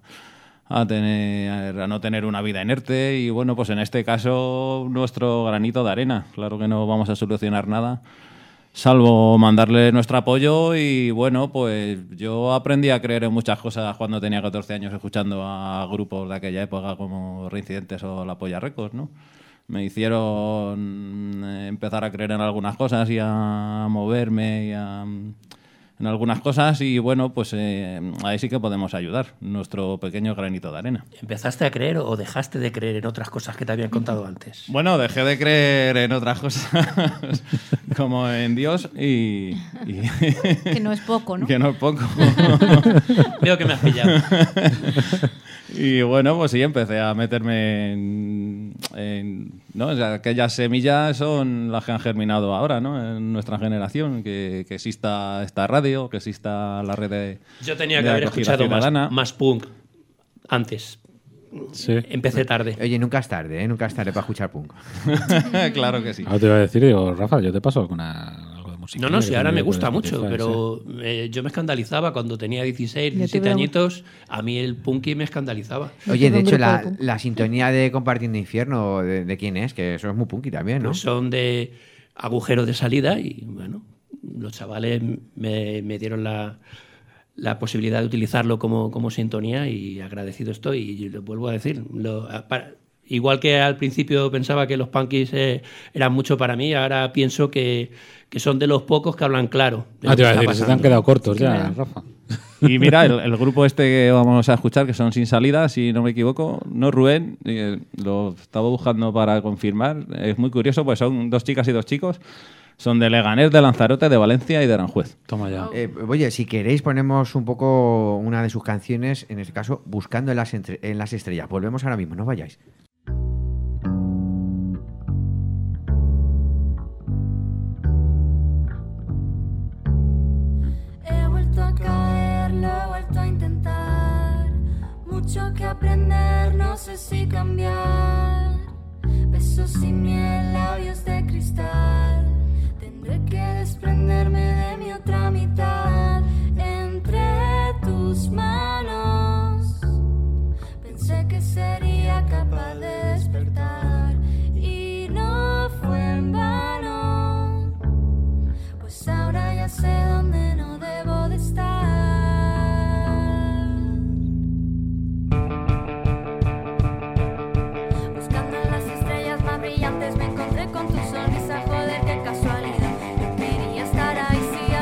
no tener una vida inerte y, bueno, pues en este caso nuestro granito de arena. Claro que no vamos a solucionar nada, salvo mandarle nuestro apoyo y, bueno, pues yo aprendí a creer en muchas cosas cuando tenía 14 años escuchando a grupos de aquella época como Reincidentes o La Polla Records, ¿no? Me hicieron empezar a creer en algunas cosas y a moverme en algunas cosas y, bueno, pues ahí sí que podemos ayudar, nuestro pequeño granito de arena. ¿Empezaste a creer o dejaste de creer en otras cosas que te habían contado antes? Bueno, dejé de creer en otras cosas, como en Dios y Que no es poco, ¿no? que no es poco. Veo que me has pillado. Y, bueno, pues sí, empecé a meterme ¿no? O sea, aquellas semillas son las que han germinado ahora, ¿no? En nuestra generación, que exista esta radio, que exista la red de Yo tenía que de haber acogida escuchado ciudadana. más punk antes. Sí. Empecé tarde. Oye, nunca es tarde, ¿eh? Nunca es tarde para escuchar punk. Claro que sí. Ahora te iba a decir, digo, Rafa, yo te paso algo de música. No, sí, ahora me Puedes gusta mucho, utilizar, pero yo me escandalizaba cuando tenía 16, Yo 17 tuve un- añitos. A mí el punky me escandalizaba. Oye, de Un hecho, grupo de punk. la sintonía de Compartiendo Infierno, ¿de quién es? Que eso es muy punky también, ¿no? Pues son de agujeros de salida y, bueno, los chavales me dieron la posibilidad de utilizarlo como sintonía y agradecido estoy. Y lo vuelvo a decir, igual que al principio pensaba que los punkies eran mucho para mí, ahora pienso que son de los pocos que hablan claro. de lo te que iba a está decir, se te han pasando. quedado cortos ya, Claro. Rafa. Y mira, el grupo este que vamos a escuchar, que son Sin Salida, si no me equivoco, no Rubén, lo estaba buscando para confirmar, es muy curioso, pues son 2 chicas y 2 chicos, son de Leganés, de Lanzarote, de Valencia y de Aranjuez. Toma ya. Oye, si queréis ponemos un poco una de sus canciones, en este caso, Buscando en las estrellas. Volvemos ahora mismo, no vayáis. He vuelto a caer, lo he vuelto a intentar. Mucho que aprender, no sé si cambiar. Besos sin miel, labios de cristal. Tendré que desprenderme de mi otra mitad. Entre tus manos pensé que sería capaz de despertar. Y no fue en vano, pues ahora ya sé dónde no debo de estar. Buscando en las estrellas más brillantes me encontré con tu sonrisa, joder, qué casualidad. Yo quería estar ahí, sí,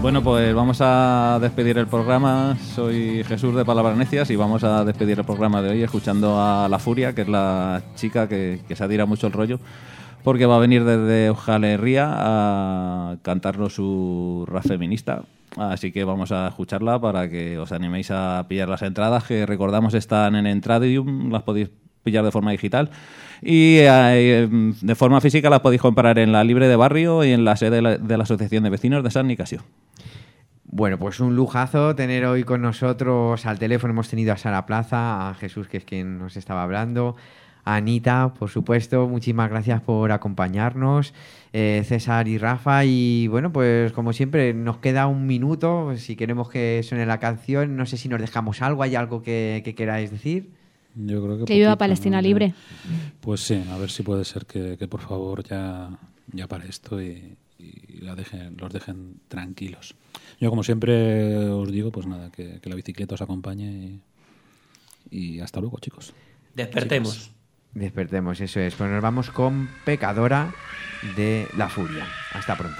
Bueno, pues vamos a despedir el programa. Soy Jesús de Palabras Necias y vamos a despedir el programa de hoy escuchando a La Furia, que es la chica que se adira mucho el rollo, porque va a venir desde Euskal Herria a cantarnos su rap feminista. Así que vamos a escucharla para que os animéis a pillar las entradas, que recordamos están en Entradium, las podéis pillar de forma digital. Y de forma física las podéis comprar en la Libre de Barrio y en la sede de la Asociación de Vecinos de San Nicasio. Bueno, pues un lujazo tener hoy con nosotros al teléfono. Hemos tenido a Sara Plaza, a Jesús, que es quien nos estaba hablando, a Anita, por supuesto. Muchísimas gracias por acompañarnos, César y Rafa. Y bueno, pues como siempre, nos queda un minuto. Si queremos que suene la canción, no sé si nos dejamos algo. ¿Hay algo que queráis decir? Yo creo que viva Palestina libre. Pues sí, a ver si puede ser que por favor ya pare esto y los dejen tranquilos. Yo, como siempre os digo, pues nada, que la bicicleta os acompañe y hasta luego, chicos. Despertemos. Chicas. Despertemos, eso es. Pues nos vamos con Pecadora de La Furia. Hasta pronto.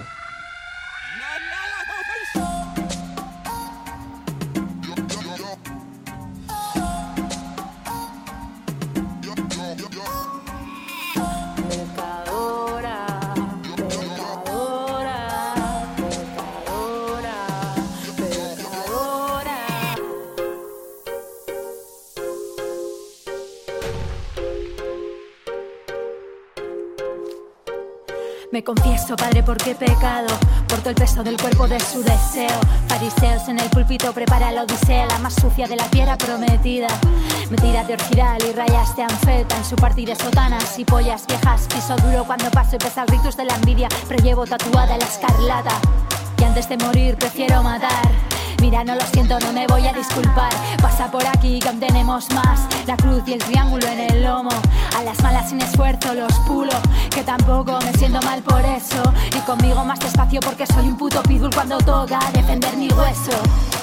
Me confieso, Padre, porque he pecado por todo el peso del cuerpo de su deseo. Fariseos en el púlpito prepara la odisea, la más sucia de la tierra prometida. Mentira de orquidal y rayas de anfeta en su partida de sotanas y pollas viejas. Piso duro cuando paso y pesa el ritus de la envidia, pero llevo tatuada la escarlata. Y antes de morir prefiero matar. Mira, no lo siento, no me voy a disculpar. Pasa por aquí que aún tenemos más. La cruz y el triángulo en el lomo. A las malas sin esfuerzo los pulo, que tampoco me siento mal por eso. Y conmigo más despacio porque soy un puto pitbull cuando toca defender mi hueso.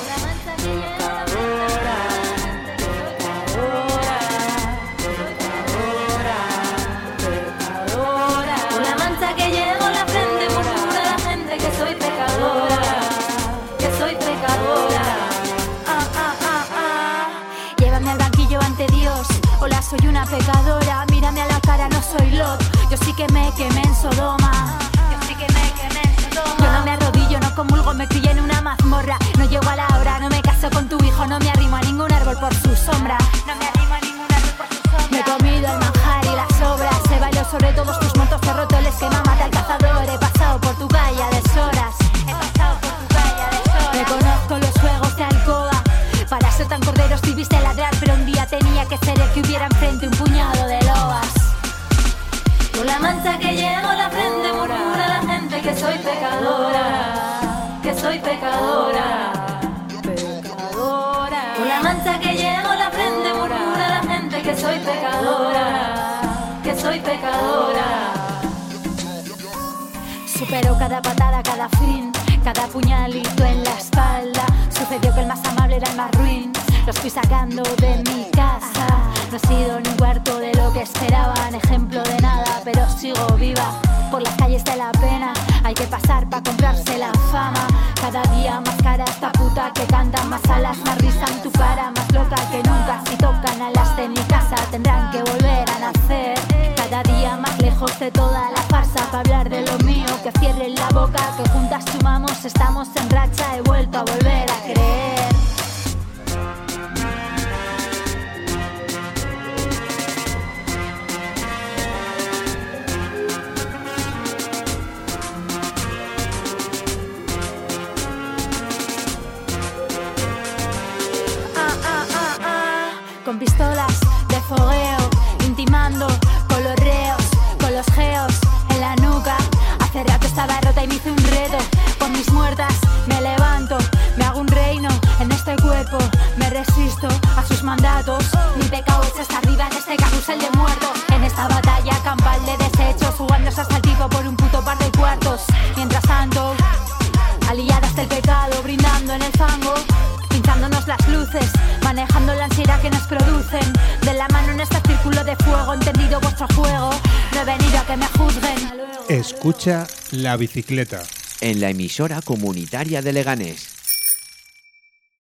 Con la mancha que llevo en la frente murmura la gente que soy pecadora. Llévame al banquillo ante Dios. Hola, soy una pecadora. Mírame a la cara, no soy Lot. Yo sí que me quemé en Sodoma. Yo no me arrodillo, no comulgo, me crié en una mazmorra. No llego a la hora, no me caso con tu hijo. No me arrimo a ningún árbol por su sombra. Me he comido el manjar y las sobras. He bailado sobre todos tus muertos, he roto el esquema, mata al cazador. He pasado por tu calle a deshoras. Me conozco los juegos de alcoba. Para ser tan corderos viviste ladrar, pero un día tenía que ser el que hubiera enfrente un puñado de lobas. Por la mancha que llevo en la frente murmura la gente que soy pecadora. Que soy pecadora. Por la mancha que llevo en la frente murmura la gente que soy pecadora. Que soy pecadora. Supero cada patada, cada fin, cada puñalito en la espalda. Sucedió que el más amable era el más ruin. Los fui sacando de mi casa. No he sido ni un cuarto de lo que esperaban. Ejemplo de nada, pero sigo viva. Por las calles de la pena hay que pasar para comprarse la fama. Cada día más cara esta puta que canta. Más alas, más risa en tu cara. Más loca que nunca. Si tocan a las de mi casa tendrán que volver a nacer. Cada día más lejos de toda la farsa. Para hablar de lo mío que cierren la boca. Que juntas sumamos, estamos en racha. He vuelto a volver a creer. Con pistolas de fogueo, intimando con los reos, con los geos en la nuca. Hace rato estaba rota y me hice un reto. Con mis muertas me levanto, me hago un reino en este cuerpo. Me resisto a sus mandatos. Mi pecado es estar arriba en este carrusel de muertos. En esta batalla campal de desechos, jugándose hasta el tipo por un puto par de cuartos. Mientras tanto, aliadas del pecado, brindando en el fango, pintándonos las luces, manejando la ansiedad que nos producen. De la mano en este círculo de fuego, entendido vuestro juego. No he venido a que me juzguen. Escucha La Bicicleta. en la emisora comunitaria de Leganés.